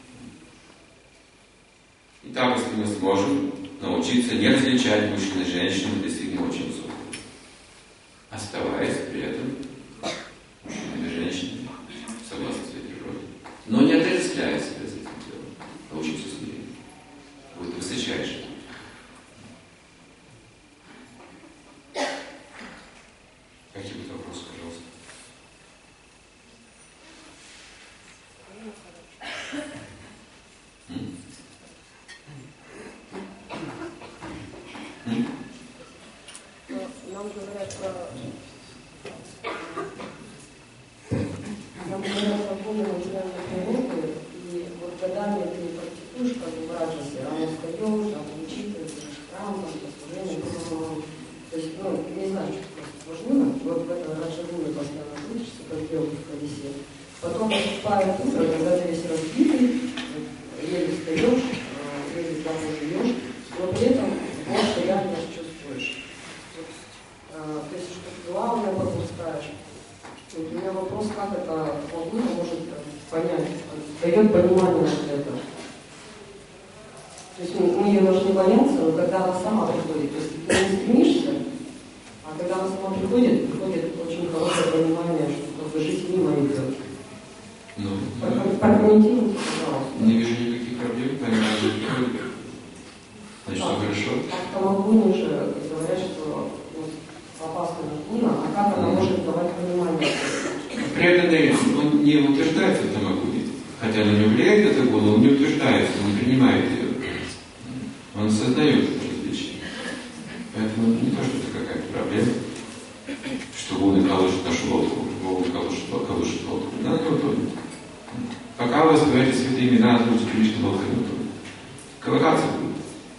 Итак, если мы сможем научиться не различать мужчин и женщин, мы достигнем очень высокого. Оставаясь при этом мужчинами и женщинами, согласно своей природе. Но не отождествляя себя с этим делом. Научиться смирению. Будет высочайшее. Какие-то вопросы, пожалуйста. М? М? Нам говорят про... Нам говорят про более материальные природы, и вот годами ты практикуешь, как в раджасе, рано встаешь, там, учитываешь храм, там, послужение, то есть, ну, не знаю, что просто важно, вот в этом раджагуне постоянно крутишься, как белка в колесе. Потом наступает утро, когда ты весь разбитый, еле встаешь, еле домой живешь, но при этом больше реальность чувствуешь. То есть, что главное пропускаешь. Вот у меня вопрос, как это Лагуна может понять, дает понимание вот это. То есть мы ее должны бояться, но когда она сама приходит, то есть ты не стремишься, а когда она сама приходит, приходит очень хорошее понимание, что как бы жизнь мимо идет. Ну, прокомментируйте, пожалуйста. Не вижу никаких проблем, понимаю, что приходит. Значит, все хорошо. А в Лагуне же говорят, что опасная Лагуна, а как она может давать понимание? При этом он не утверждается в Тамагуне, хотя она не влияет на Тамагуну, он не утверждается, он не принимает ее. Он создает это различие. Поэтому не то, что это какая-то проблема, что гуны колышут нашу лодку, гуны колышут, колышут лодку. Да, не утонет. Пока вы воспеваете святые имена, будете лично лодка не утонет. Колыхаться будет.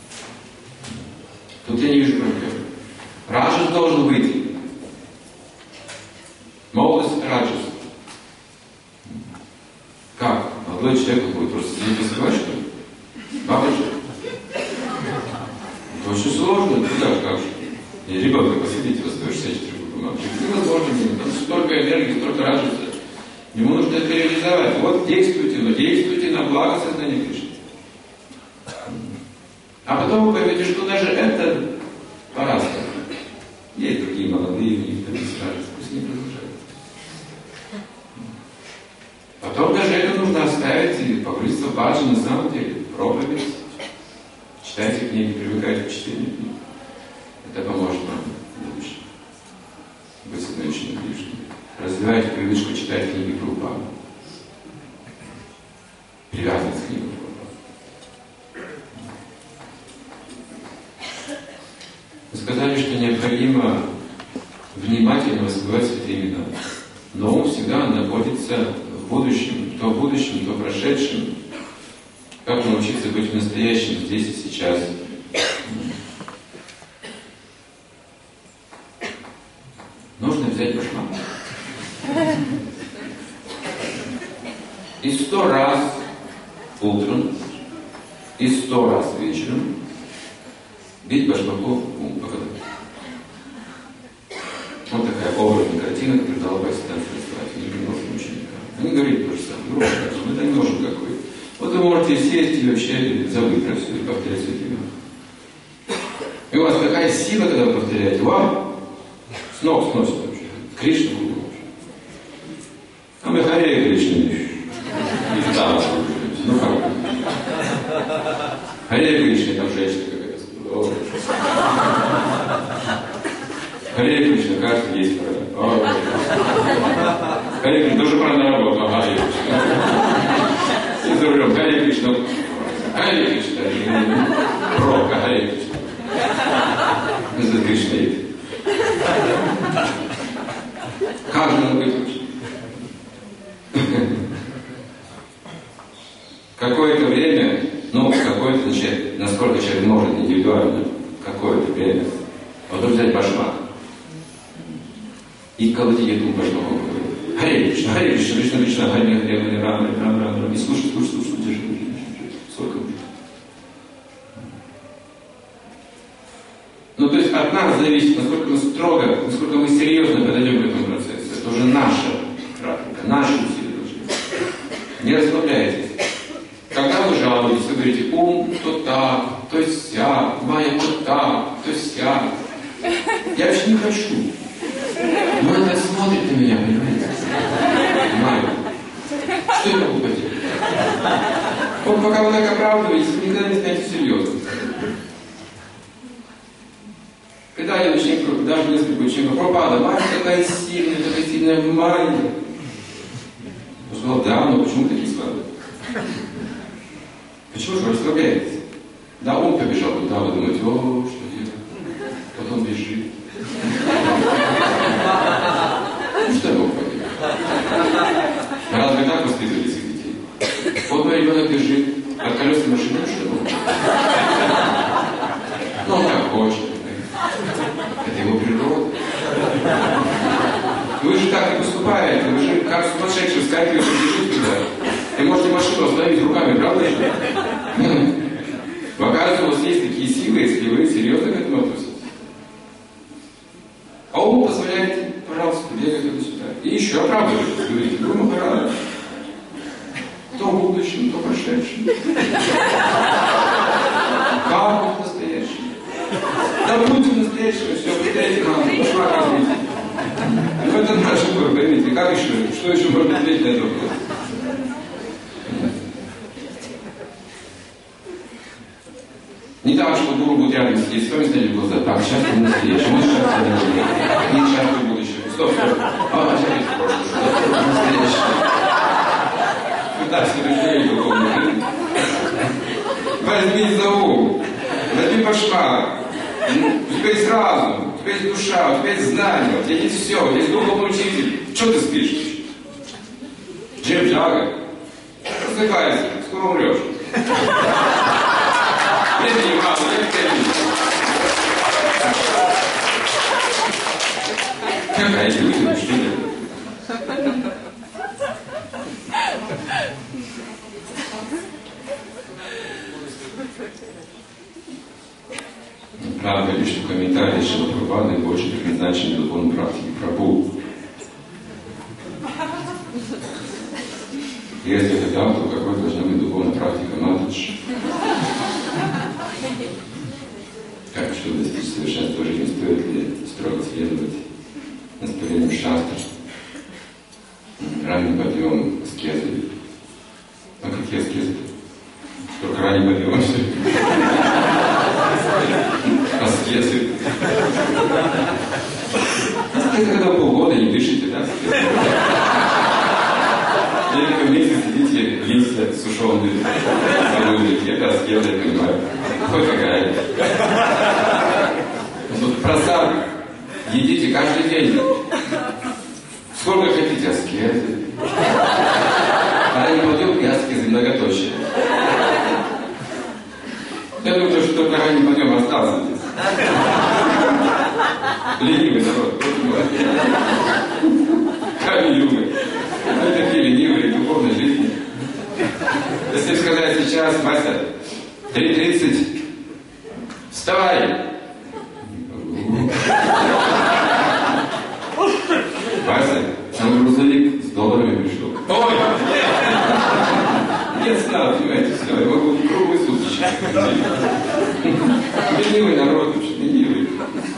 Тут я не вижу проблем. Раджас должен быть. Молодость раджас. Как? Молодой человек будет просто сидеть и воспевать, что ли? Бабушка? Это очень сложно. Куда же, как же? И ребенка посидите, воспеваешь всячески бумагу. Невозможно. Там столько энергии, столько раджаса. Ему нужно это реализовать. Вот действуйте, но действуйте на благо сознания Кришны. А потом вы поймете, что даже это по-разному. Есть другие молодые, у них там не скажется, пусть не продолжают. Потом даже это нужно оставить и погрузиться в баджан на самом деле. Проповедь. Читайте книги, привыкайте к чтению книг. Это поможет вам в будущем. Быть научным Кришной. Развивайте привычку читать книги Прабхупады. Привязанность к книгам Прабхупады. Вы сказали, что необходимо внимательно воспевать святые имена. Но ум всегда находится в будущем, то в будущем, то в прошедшем. Как научиться быть в настоящем, здесь и сейчас? Нужно взять башмак. И сто раз утром, и сто раз вечером бить башмаков в ум по голове. Вот такая образная картина, которая дала Байсидан Сарасвати, неприносным ученикам. Они говорили то же самое. Ну, мы это не можем какой. Вот вы можете сесть и вообще забыть про все и повторять святые имена. И у вас такая сила, когда вы повторяете, вам с ног сносит вообще. Кришна будет вообще. А мы Харе Кришна и там слушаемся. Ну как? Харе Кришна, там женщина какая-то. Харе Кришна, кажется, есть пора. Харе Кришна, тоже пора на работу. Ага, Харе Кришна. И за рулем. Харе Кришна. Харе Кришна. Пробка, Харе Кришна. За Кришна едет. Как же он быть вообще? Какое-то время, ну, какое-то, значит, насколько человек может индивидуально, какое-то время, вот взять башмак и колотить этому башмаку. Харе Кришна, Харе Кришна, Кришна, Кришна, Харе Харе, Харе Рама, Рама, Рама, Рама. И слушай, слушай, слушай, держи, держи, держи. Сколько будет? нас зависит, насколько мы строго, насколько мы серьезно подойдем к этому процессу. Это уже наша практика, наши усилия должны. Не расслабляйтесь. Когда вы жалуетесь, вы говорите, ум то так, то сяк, Майя то так, то сяк. Я вообще не хочу. Но это смотрит на меня, понимаете? Майя. Что я могу поделать? Вот пока вы так оправдываетесь, вы никогда не станете серьезным. Когда я ученик, даже несколько учеников, пропада, Майя такая сильная, такая сильная Майя. Я сказал, да, но почему такие слабые? Почему же вы расслабляетесь? Да, он побежал туда, вы думаете, о, что делать? Вот он бежит. Ну что я мог поделать? Разве так воспитывали своих детей? Вот мой ребенок бежит от колеса машины, ну что я мог поделать? Ну, он как хочет. Это его природа. Вы же так не поступаете, вы же как сумасшедший вскакиваете, бежите туда. И можете машину остановить руками, правда же? Оказывается, у вас есть такие силы, если вы серьезно к этому относитесь. А ум позволяет, пожалуйста, бегать туда-сюда. И еще оправдываетесь, говорите, ну, Махарадж, кто в будущем, кто в прошедшем. Как будет в настоящем? Да будьте в настоящем, все, повторяйте нам, пошла развитие. Ну, это наш выбор, поймите, как еще, что еще можно ответить на этот вопрос? Не так, что гуру будет рядом сидеть, с вами смотреть в глаза. Так, сейчас вы настоящий, мы сейчас в будущем. Не сейчас в будущем. Стоп, стоп. А, сейчас в прошлом. Что в настоящем? Пытайся разделить духовную жизнь. Возьми за ум. Возьми башка. У тебя есть разум, у тебя есть душа, у тебя есть знания, у тебя есть все, у тебя есть духовный учитель. Чего ты спишь? Джим Джага. Просыпайся, скоро умрешь. Времени мало, нет времени. Какая люди, что ли? Правда ли, что комментарии Шрила Прабхупады больше предназначены для духовной практики Прабху? Если это так, то какой должна быть духовная практика Матадж? Как, чтобы достичь совершенства жизни, стоит ли строго следовать наставлениям шастр, ранний подъем, аскезы? А какие аскезы? Только ранний подъем, все. Аскезы. Это когда полгода не дышите, да? Несколько месяцев сидите, листья сушеные, соломенные, это аскезы, я понимаю. Хоть какая. Тут просадка. Едите каждый день. Сколько хотите аскезы. А не пойдем и аскезы многоточие. Я думаю, что только ранний подъем остался здесь. Ленивый народ. Кали-юга. Мы такие ленивые в духовной жизни. Если сказать сейчас, Вася, три тридцать, вставай! Вася, там грузовик с долларами пришел. Ой! Нет сна, понимаете, все, я могу круглые сутки сейчас. Ленивый народ, ленивый.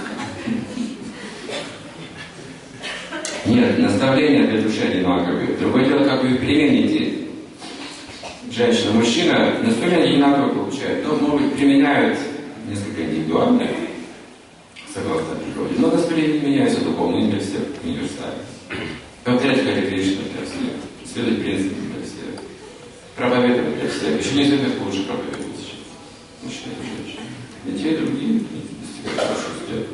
Нет, наставления для души одинаковые. Другое дело, как вы их примените. Женщина, мужчина, наставления одинаково получают, но, может быть, применяют несколько индивидуально, согласно природе. Но наставления меняются духовно, не для всех, универсально. Повторять Харе Кришна для всех, следовать принципам для всех, проповедовать для всех. Еще нельзя как лучше проповедовать сейчас. Мужчина и женщина. И те, и другие достигают хорошего успеха.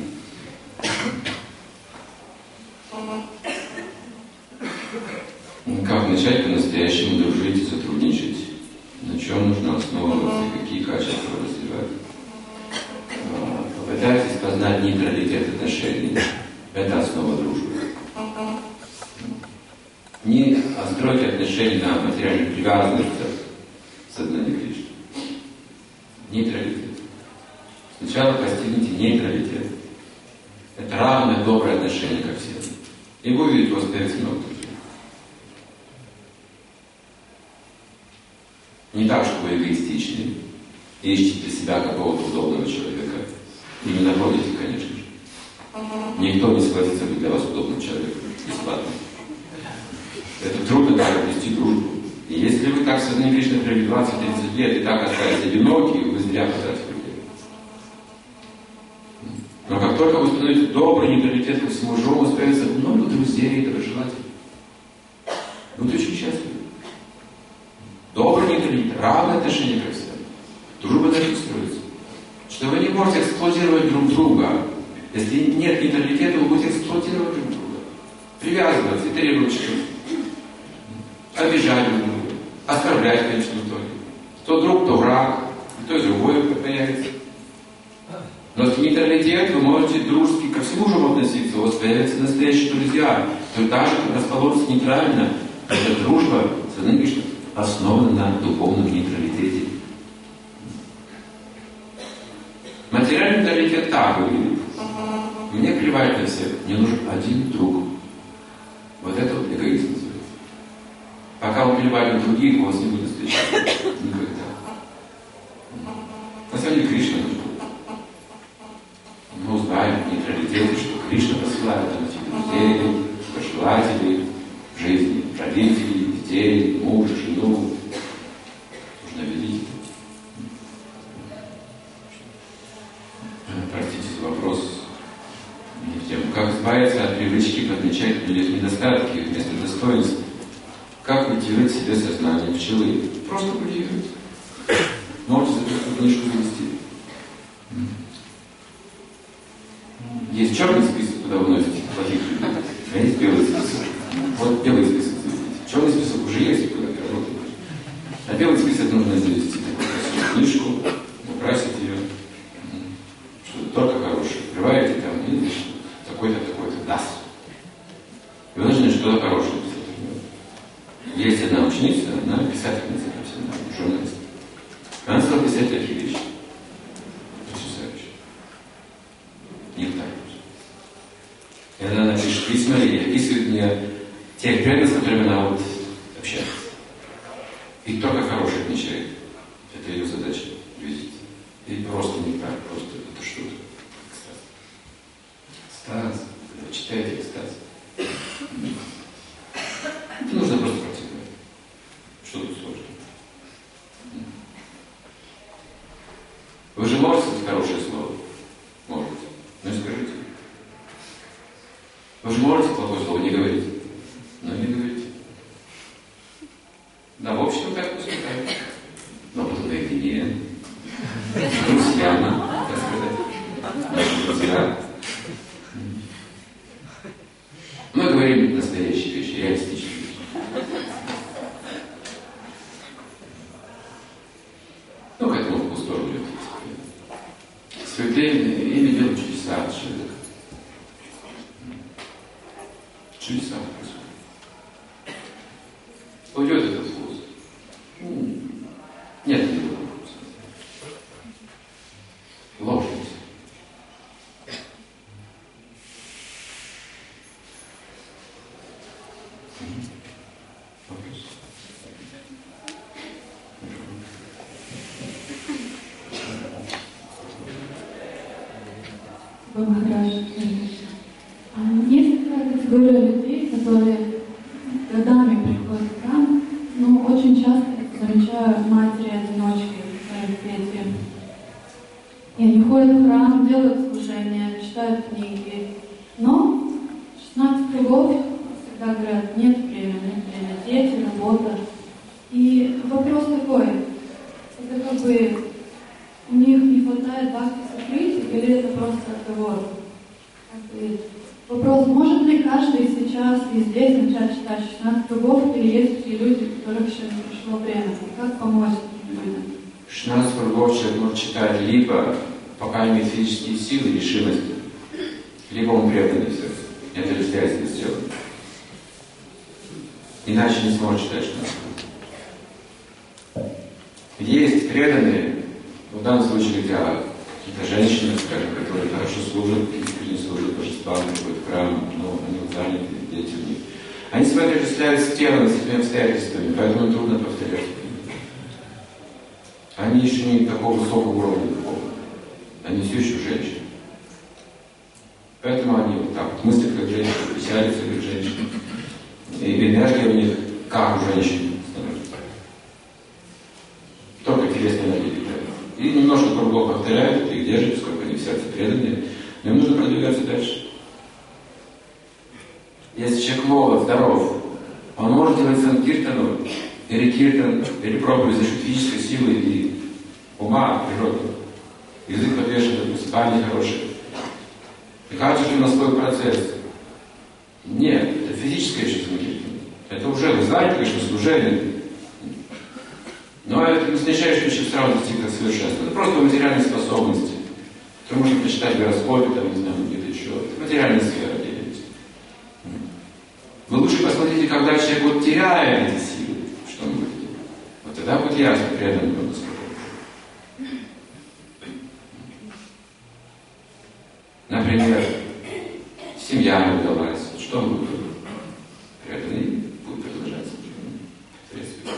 Как начать по-настоящему дружить и сотрудничать? На чем нужно основываться и какие качества развивать? Попытайтесь познать нейтралитет отношений. Это основа дружбы. Не стройте отношения на материальных привязанностях сознания Кришны. Нейтралитет. Сначала постигните нейтралитет. Это равное, доброе отношение ко всем. И вы увидите, у вас появится много друзей. Не так, что вы эгоистичны и ищете для себя какого-то удобного человека. И не находите, конечно же. Никто не согласится быть для вас удобным человеком. Бесплатно. Это трудно даже вести дружбу. И если вы так с одним Кришной провели двадцать-тридцать лет и так остались одиноки, вы зря потратили время. Но как только вы становитесь добрый, нейтралитет ко всему живому, у вас появится много друзей, доброжелателей. Будьте очень счастливы. Добрый нейтралитет, равное отношение ко всем. Дружба так и строится. Что вы не можете эксплуатировать друг друга. Если нет нейтралитета, вы будете эксплуатировать друг друга. Привязываться и требовать чего-то. Обижать друг друга. Оскорблять в конечном итоге. То друг, то враг. И то и другое появится. Но с нейтралитет вы можете дружески ко всему живому относиться. У вас появятся настоящие друзья. То та же расположится нейтрально. Эта дружба, Кришна, основана на духовном нейтралитете. Материальный нейтралитет так выглядит. Мне плевать на всех. Мне нужен один друг. Вот это вот эгоизм называется. Пока вы плевали на других, у вас не будет встречаться. Никогда. На самом деле Кришна нужен. Мы узнаем в нейтралитете, что Кришна посылает нам этих друзей, пожелателей жизни, родителей, детей, мужа, жену. Нужно видеть. Простите за вопрос. Не в тему. Как избавиться от привычки подмечать недостатки вместо достоинств? Как культивировать в себе сознание пчелы? Просто культивировать. Можете эту книжку завести. Есть черный список, куда вы носите плохих людей, а есть белый список. Вот белый список заведите. Черный список уже есть, куда работаете. А белый список нужно завести. Такую красивую книжку, украсить ее. Что-то только хорошее. Открываете там, и такой-то, такой-то даст. И вы должны что-то хорошее писать. Есть одна ученица, она писательница, она журналист. Она стала писать такие вещи. Потрясающе. Нектар. И она напишет письма и описывает мне тех преданных, с которыми она вот общается. И только хорошее отмечает. Это ее задача видеть. И просто нектар, просто это что-то. Экстаз. Экстаз. Вы читаете экстаз. Это нужно просто практиковать. Что тут сложно? Вы же можете сказать хорошее слово? Можете. Ну и скажите. Вы же можете плохое слово не говорить? Ну и не говорите. Да, в общем, так поступаем. Но потом наедине. С друзьями, так сказать. Наши друзья. Мы говорим настоящие вещи, реалистичные вещи. Ну, к этому в какую сторону идет. Святые ими делают чудеса от человека. Чудеса происходят. Уйдет этот вкус. Нет никакого вкуса. Ложится. Есть такая категория людей, которые годами приходят в храм, но очень часто замечаю матери-одиночки, своих детей. И они ходят в храм, делают служения, читают книги, но шестнадцать кругов всегда говорят, нет времени, нет времени, дети, работа. И вопрос такой, это как бы у них не хватает бхакти сокрытия, или это просто разговор? Как бы, вопрос, может ли каждый сейчас и здесь начать читать шестнадцать кругов, или есть такие люди, у которых еще не пришло время? Как помочь таким людям? шестнадцать кругов человек может читать либо пока имеет физические силы и решимость, либо он преданный в сердце. Это обстоятельства сделано. Иначе не сможет читать шестнадцать кругов. Есть преданные, в данном случае Видяла, какие-то женщины, скажем, которые хорошо служат, искренне служат божествам, приходят в храм, но они вот заняты, дети у них. Они себя отождествляют с телом, с этими обстоятельствами, поэтому им трудно повторять. Они еще не такого высокого уровня духовного. Они все еще женщины. Поэтому они вот так вот мыслят как женщины, печалятся как женщины. И энергия у них как у женщин становится. Только телесная энергия питает. И немножко кругов повторяют, это их держит, сколько они в сердце преданы. Но им нужно продвигаться дальше. Если человек молод, здоров, он может делать санкиртану, или киртан, или проповедь за счет физической силы и ума, природы. Язык подвешен, допустим, память хорошая. И кажется, что у нас такой процесс. Нет, это физическое еще санкиртана. Это уже, вы знаете, конечно, служение. Но это не означает, что человек сразу достигнет совершенства. Это просто материальные способности. Это можно почитать в гороскопе, там, не знаю, где-то еще. Это материальная сфера деятельности. Вы лучше посмотрите, когда человек вот теряет эти силы, что он будет делать. Вот тогда будет ясно, предан он насколько. Например, семья не удалась. Что он будет делать? Преданный будет продолжать служение.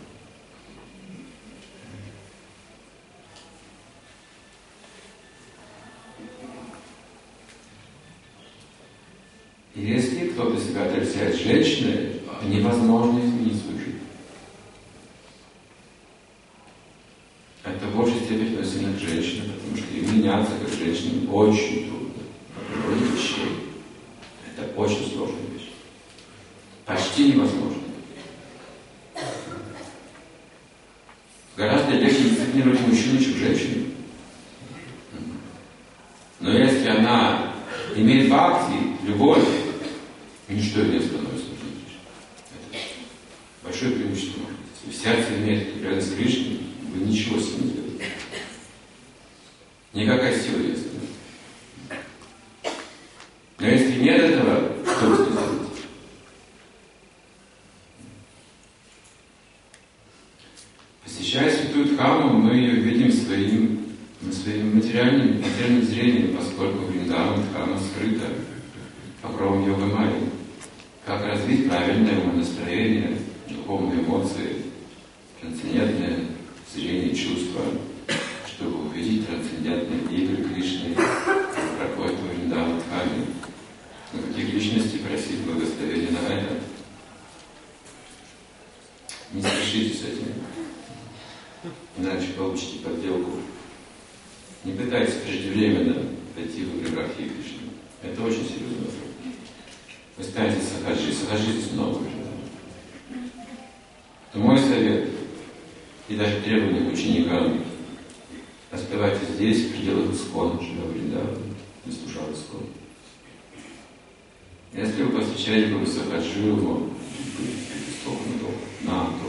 Если кто-то себя отрицает женщиной, невозможно изменить свою жизнь. Это в большей степени относительно к женщине, потому что и меняться как женщине очень трудно. По природе вещей. Это очень сложная вещь. Почти невозможно. Гораздо легче дисциплинировать мужчину, чем женщину. Но если она имеет бхакти, любовь, ничто не становится нужным. Это большое преимущество. Если в сердце имеет рядом с Кришной, вы ничего с ним не сделаете. Никакая сила не остановит. Но если нет этого, что вы сделаете? Посещая святую Дхамму, мы ее видим своим, своим материальным, материальным зрением, поскольку Вриндаван Дхамма скрыта покровом йога-майи. Как развить правильное умонастроение, духовные эмоции, трансцендентное зрение и чувство, чтобы увидеть трансцендентные игры Кришны, как проходит во Вриндаван Дхамме. На каких личностей просить благословения на это? Не спешите с этим, иначе получите подделку. Не пытайтесь преждевременно пойти в иерархию Кришны. Это очень серьезный вопрос. Вы станете сахаджи. Сахаджи здесь много уже. То мой совет и даже требование к ученикам: оставайтесь здесь, в пределах Искона, живя в Вриндаване, не служа в Исконе. Если вы посвящаете Гуру Сахаджи, вам на то.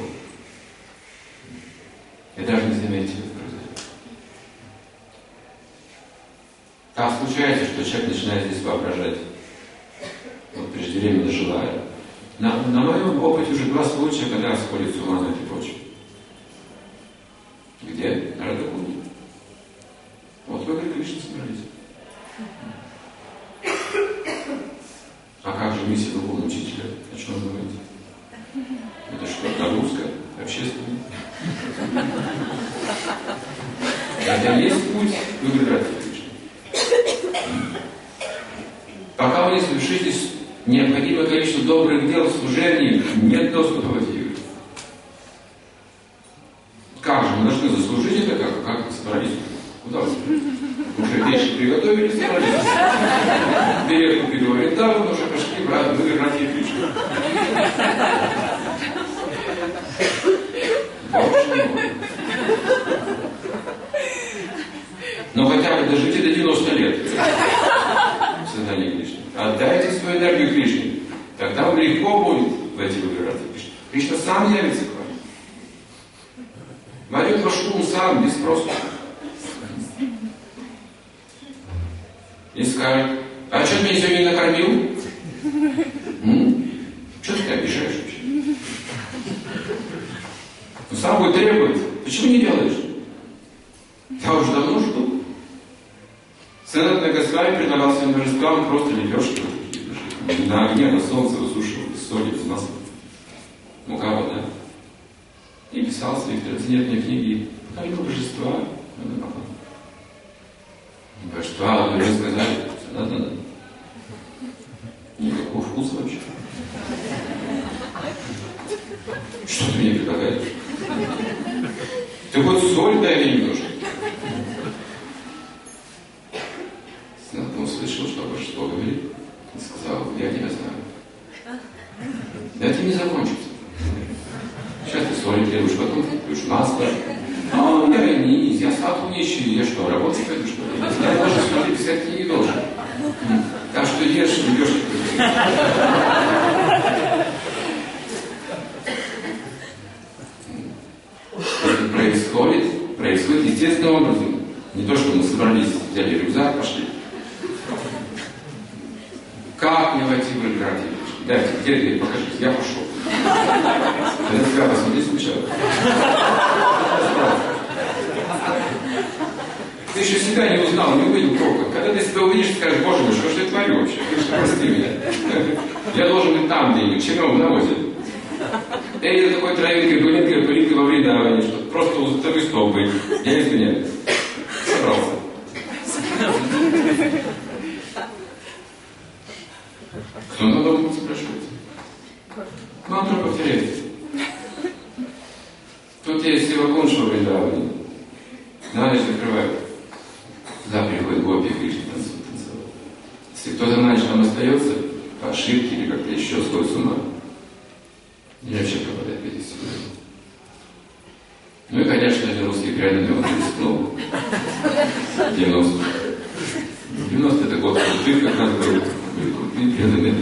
И даже не заметите это произойдет. Так случается, что человек начинает здесь воображать, вот преждевременно желая. На, на моем опыте уже два случая, когда сходит с ума на этой почве. Где? На Радакунде. Вот вы, как Кришна, собрались. А как же миссия духовного учителя? О чем вы думаете? Это что, нагрузка? Общественная? Это и есть путь к выбирательной Кришны. Пока вы не совершите необходимое количество добрых дел в служении, нет доступа в эти игры. Как же? Мы должны заслужить это, как, как собрались? Куда вы? Уже вещи приготовили, собрались. Билет купили в Вриндаван, уже пошли в иерархию Кришны. Но хотя бы доживите до девяноста лет в сознании Кришны. Отдайте свою энергию Кришне. Тогда вам легко будет войти в иерархию Кришны. Кришна сам явится к вам. Войдет ваш ум сам, без спроса. И скажет: а что ты меня сегодня не накормил? М? Что ты обижаешь вообще? Он сам будет требовать. Почему не делаешь? Я уже давно жду. божествами предлагал своим божествам просто лепешки вот такие, на огне, на солнце высушивал, без соли, без масла. Мука, вода. И писал свои трансцендентные книги. А его божества, божества, вы уже сказали, надо, надо. Никакого вкуса вообще. Что ты мне предлагаешь? Ты вот соль дай мне немножко. Он слышал, что божество говорит, и сказал, я тебя знаю. Это не закончится. Сейчас ты соль требуешь, потом ты пьешь масло. А, я ранись, я сату нищий, я что, работать пойду, что ли? Я даже смотреть писать не должен. Так что ешь, лепешки. Это происходит, происходит естественным образом. Не то, что мы собрались, взяли рюкзак, пошли. Как мне войти в играть? Дайте, где дверь, покажите, я пошел. Ты на себя посмотри сначала. Ты еще себя не узнал, не увидел толком. Когда ты себя увидишь, скажешь, боже мой, что ж я творю вообще? Ты что, прости меня. Я должен быть там где-нибудь, чем на озере. Эй, это такой травинкой, пылинкой, пылинкой во вреда, что просто устовый столб быть. Я извиняюсь. Собрался. Кто надолго спрашивает? Мантра повторяется. Тут есть Сивакун Шавриндавани. На ночь закрывают. Туда приходит гопи, Кришна танцует, танцует. Если кто-то на ночь там остается, по ошибке или как-то еще сходит с ума, или вообще пропадает в этих силах. Ну и, конечно, русский преданный он рискнул. девяностые. девяностые это год крутых, как нас говорят. Крутые преданные.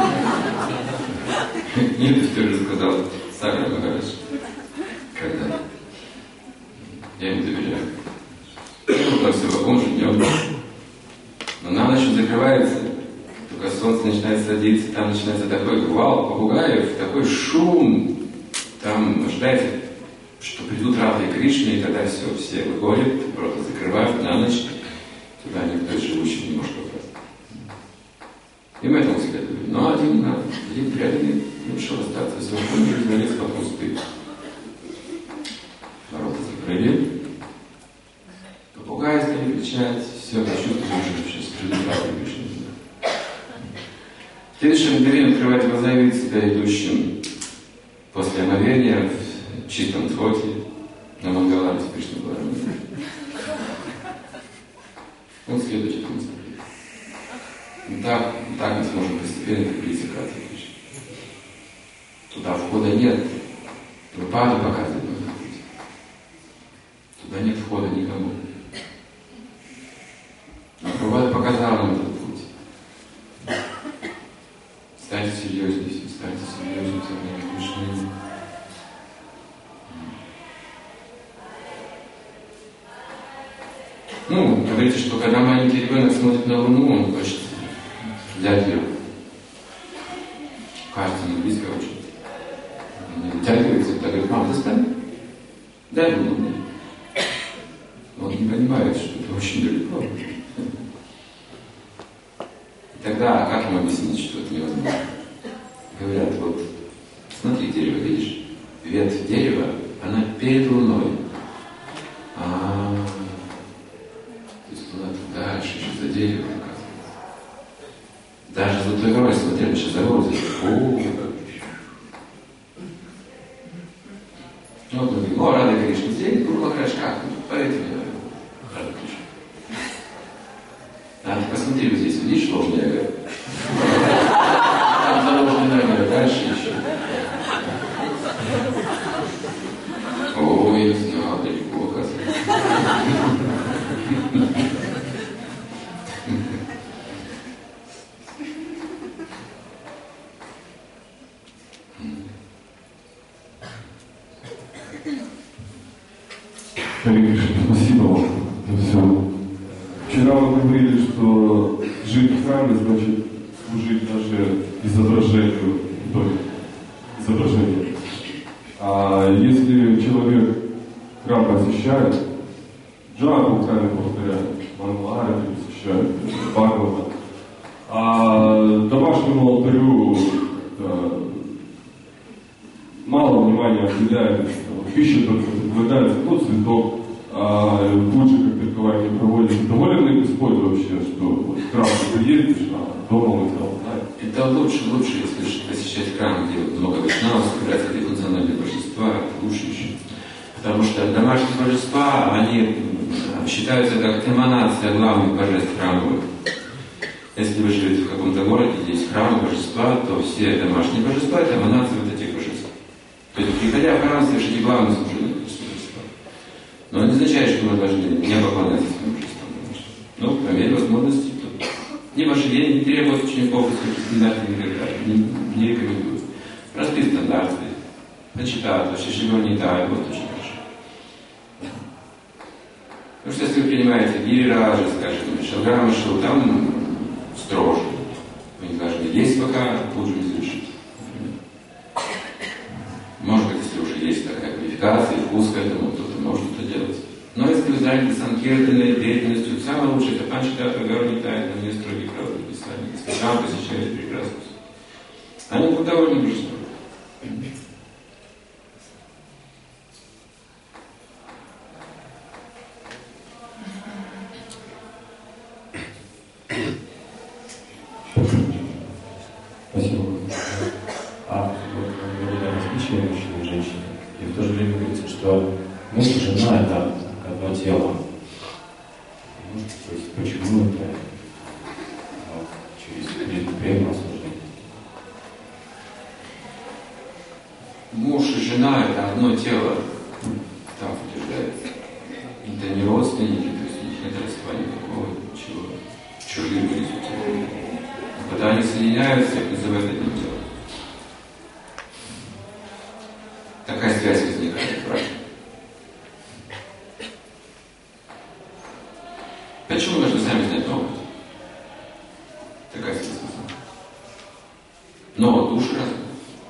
Нет, ты уже сказал, Сакра Махарадж. Когда? Я ему доверяю. Ну, там все вакуум же днем. Но на ночь он закрывается, только солнце начинает садиться, там начинается такой гвалт попугаев, такой шум. Там ожидается, что придут Радха и Кришна, и тогда все, все выходят, ворота закрывают на ночь. Туда никто из живущих не может попасть. И мы этому следовали. Но один надо, один преданный решил остаться в своем мире, залез под кусты. Ворота закрыли. Попугаи стали кричать, все, почувствовали, что сейчас придут Радха и Кришна. В следующее мгновение открывает глаза и видит себя идущим после омовения в чистом тхоте на Мангаларе с Кришной Баларами. Он следует этому наставлению. Так, так мы сможем постепенно приблизиться к Радхе Кришне. Туда входа нет. Прабхупада показывает нам этот путь. Туда нет входа никому. Но Прабхупада показал нам этот путь. Станьте серьезнее, станьте серьезнее, станьте Кришне. Ну, говорится, что когда маленький ребенок смотрит на Луну, он хочет взять ее. Кажется, ему близко очень. Он не вытягивается, и говорит, мама, достань. Дай Луну мне. Он не понимает, что это очень далеко. И тогда, как ему объяснить, что это невозможно? Говорят, вот, смотри, дерево, видишь? Ветвь дерева, она перед Луной. А, то есть Луна дальше, еще за деревом, оказывается. Даже за той горой, смотри, сейчас за горой, о, вот мы говорим, о, Рада Кришна, здесь Гуру Махарадж, как? Поэтому я Рада Кришна. А ты посмотри, вот здесь, видишь, ложный эго? Там за ложный эго, дальше еще. Ой, я знал, далеко, оказывается. Харе Кришна, спасибо вам за все. Вчера вы говорили, что жить в храме значит служить даже изображению, то есть изображению. А если человек храм посещает, джапу в храме повторяет, мангаларати посещает, цветок, а лучше как таковая не проводится. Доволен ли Господь вообще, что вот в храм ты ездишь, а дома вы там? Это лучше, лучше, если посещать храм, где много вайшнавов собираются, где функциональные божества, это лучше еще. Потому что домашние божества, они считаются как эманация главных божеств храмовых. Если вы живете в каком-то городе, где есть храмы, божества, то все домашние божества — это эманации вот этих божеств. То есть, приходя в храм, совершите главное служение божества. Но это не означает, что мы должны не поклоняться своим божествам. Ну, по мере возможности. Ни ожирения не требуют учеников, каких-то стандартов не, не рекомендуют. Простые стандарты. Почитают, вообще живем не так, вот очень хорошо. Потому что если вы принимаете гири-раджа, скажем, шалграмма шоу, там строже. Вы не должны есть, пока лучше не совершить. Может быть, если уже есть такая квалификация, вкус к этому, кто-то может это делать. Но если вы заняты санкиртанной деятельностью, самое лучшее — это панчататва, гарнитайна, не строгие правила писания. Если храм посещаете, прекрасно. Они будут довольно быстро. Спасибо. А вот вы говорили о различии мужчины и женщины. И в то же время говорится, что муж и жена — это одно тело. То есть почему это ну, через призму преданного служения? Муж и жена — это одно тело, так утверждается. Это не родственники, то есть у них нет родства никакого, ничего. Чужие были сути. Когда они соединяются, их называют одним телом. Такая связь возникает, правда? Почему нужно сами знать новое? Такая связь возникает. Но души разные.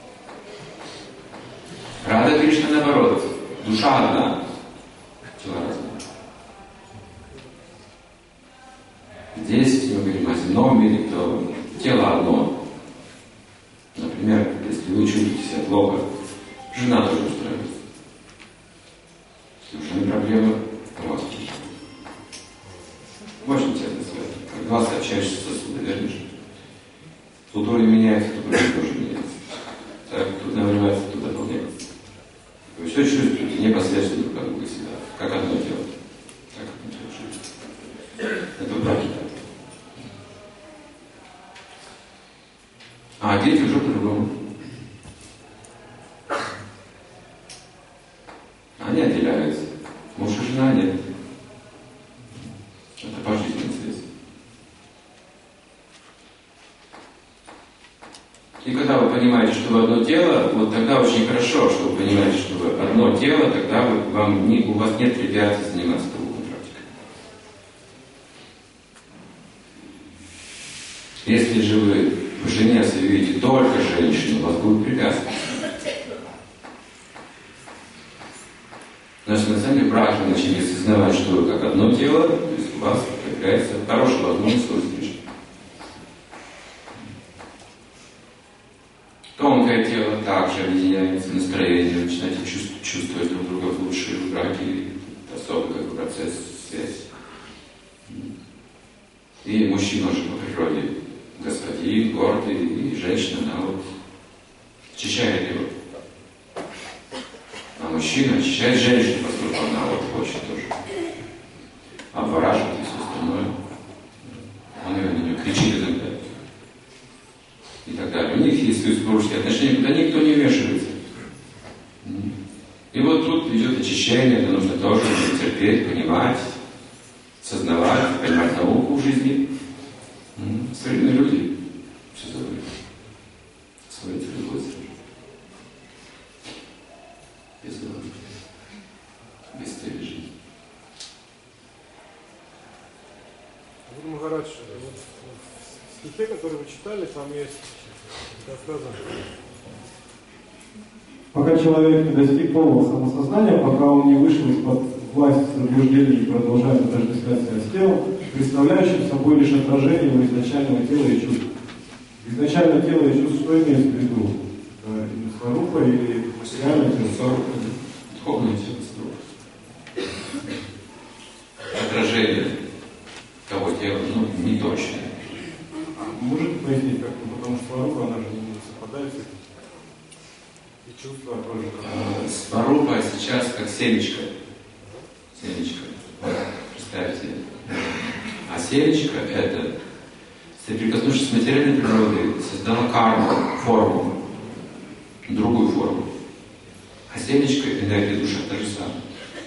Рада Кришна наоборот. Душа одна, тело разные. Здесь, если мы говорим о земном мире, то тело одно. Например, если вы чувствуете себя плохо, жена тоже устраивается. Если уже не проблема, у вас чувствует. Очень тесно связано. Как два сообщающихся сосуда, верно же? Тут уровень меняется, тут уровень тоже меняется. Так, тут наваливается, тут дополняется. Вы все чувствуете непосредственно друг от друга себя, как одно тело. Так, как мы чувствуем. Это в браке так. А дети уже по-другому. Они отделяются. Муж и жена нет. Это пожизненная связь. И когда вы понимаете, что вы одно тело, вот тогда очень хорошо, что вы понимаете, что вы одно тело, тогда вы, вам не, у вас нет препятствий заниматься духовной практикой. Если же вы в жене видите только женщину, у вас будет препятствие. Значит, на самом деле брак вы начали осознавать, что вы как одно тело, то есть у вас появляется хорошая возможность служить Кришне. Тонкое тело также объединяется, настроение, вы начинаете чувствовать, чувствовать друг друга в лучшие в браке, особый как бы процесс связи. И мужчина же по природе господин, гордый, и женщина, она вот очищает его. А мужчина очищает женщину, поскольку она вот хочет тоже обвораживать и все остальное. Он ее на нее кричит иногда. И так далее. У них есть супружеские отношения, куда никто не вмешивается. И вот тут идет очищение, это нужно тоже терпеть, понимать, сознавать, понимать науку в жизни. Современные люди все забыли. Свои цивилизации. Без головы. Без цели жизни. Гуру Махарадж, вот в стихе, который вы читали, там есть сказано. Пока человек не достиг полного самосознания, пока он не вышел из-под власти заблуждений и продолжает отождествлять себя с телом, представляющим собой лишь отражение его изначального тела и чувств. Изначальное тело и чувство, что имеется в виду? Сварупа или материальное тело? Сварупа. Духовное тело Сварупа. тело, ну, не точно. Можете пояснить, как? Потому что сварупа, она же не совпадает с этим. И чувства тоже. А, сварупа сейчас как семечко. Семечко. Вот, представьте. А семечко это, соприкоснувшись с материальной природой, создала карму, форму, другую форму. А семечко, энергия, душа, то же самое.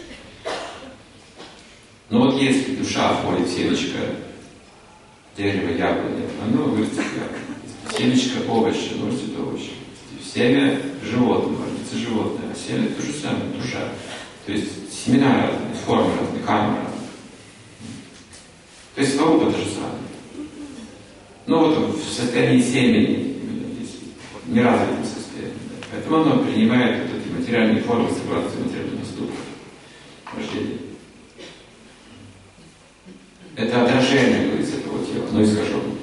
Но вот если душа входит в семечко дерева, яблони, оно вырастет яблони. Семечко овощи, вырастет овощи. Семя животное, может быть, животное, а семя то же самое, душа. То есть семена разные, формы разные, кармы разные. То есть сварупа то же самое. Но вот в состоянии семени, в неразвитом состоянии. Да. Поэтому оно принимает вот эти материальные формы согласно материальным поступкам. Рождение. Это отражение, говорится, этого тела, но искаженное.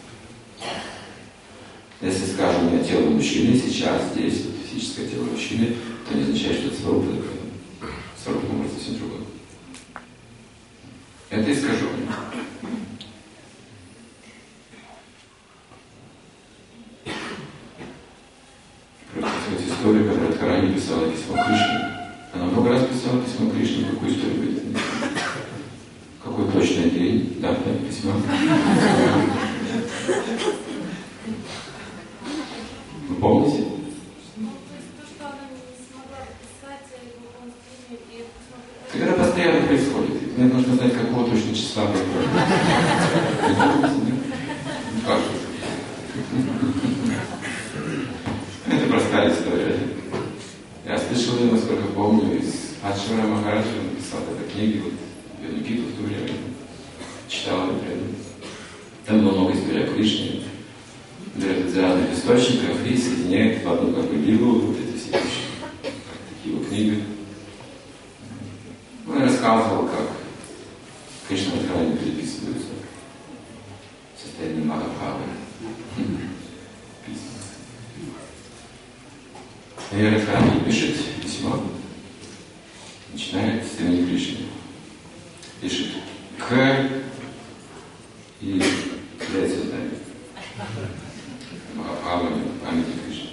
Если, скажем, у меня тело мужчины сейчас, здесь, физическое тело мужчины, то не означает, что это сварупа такая. Сварупа может быть совсем другое. Это искаженное. Просто сказать, история, когда Радхарани писала письмо Кришне. Она много раз писала письмо Кришне, какую историю будет. Какой точный день, дата письма. Вы помните? Так это постоянно происходит. Мне нужно знать, какого точно числа происходит. Как же? Это простая история. Я слышал ее, насколько помню, из Аджара Махараджа, он написал эту книгу, вот, Никиту в то время. Читал ее прямо. Там было много историй о Кришне. Берет из разных источников и соединяет в одну как бы лилу вот эти все вещи. Такие вот книги. Он рассказывал, как Кришна и Радхарани переписываются в состоянии Махабхавы. И Радхарани пишет письмо, начинает с имени Кришны. Пишет К и является знамя. Махабхавами, памяти Кришны.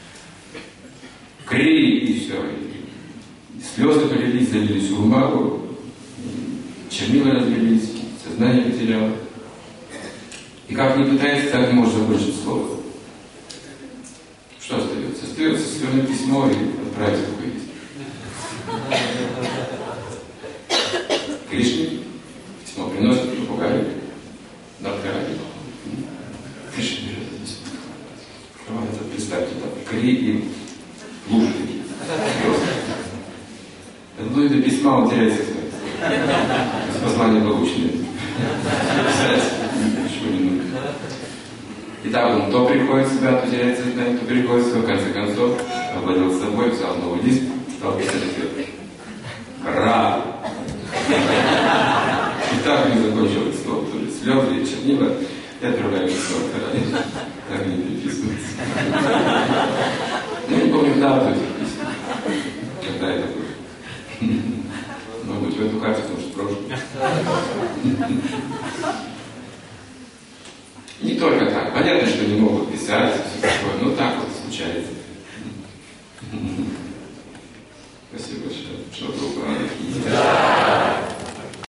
Кри и все. И слезы полились, залились в бумагу, чернила разлились, сознание потеряло. И как ни пытается, так не может закончить слово. Что остается? Остается свернуть письмо и отправить в какой есть. Кришне письмо приносит, попугай, Радхарани. Кришне берет это письмо. Это, представьте, там, кри и лужи такие. Ну, это письма, он теряет сознание. Послание получено. Ничего не нужно. И так он то приходит в себя, то теряет сознание, то приходит в себя, в конце концов, овладел собой, взял новый лист, стал писать ответ. Ра. И так не закончил это слово, то ли слезы и чернила, и отправляем письмо. Так они переписываются. Я не помню дату этих писем. Когда это было. Может быть, в эту карту, потому что прошлое. Не только так. Понятно, что не могут писать,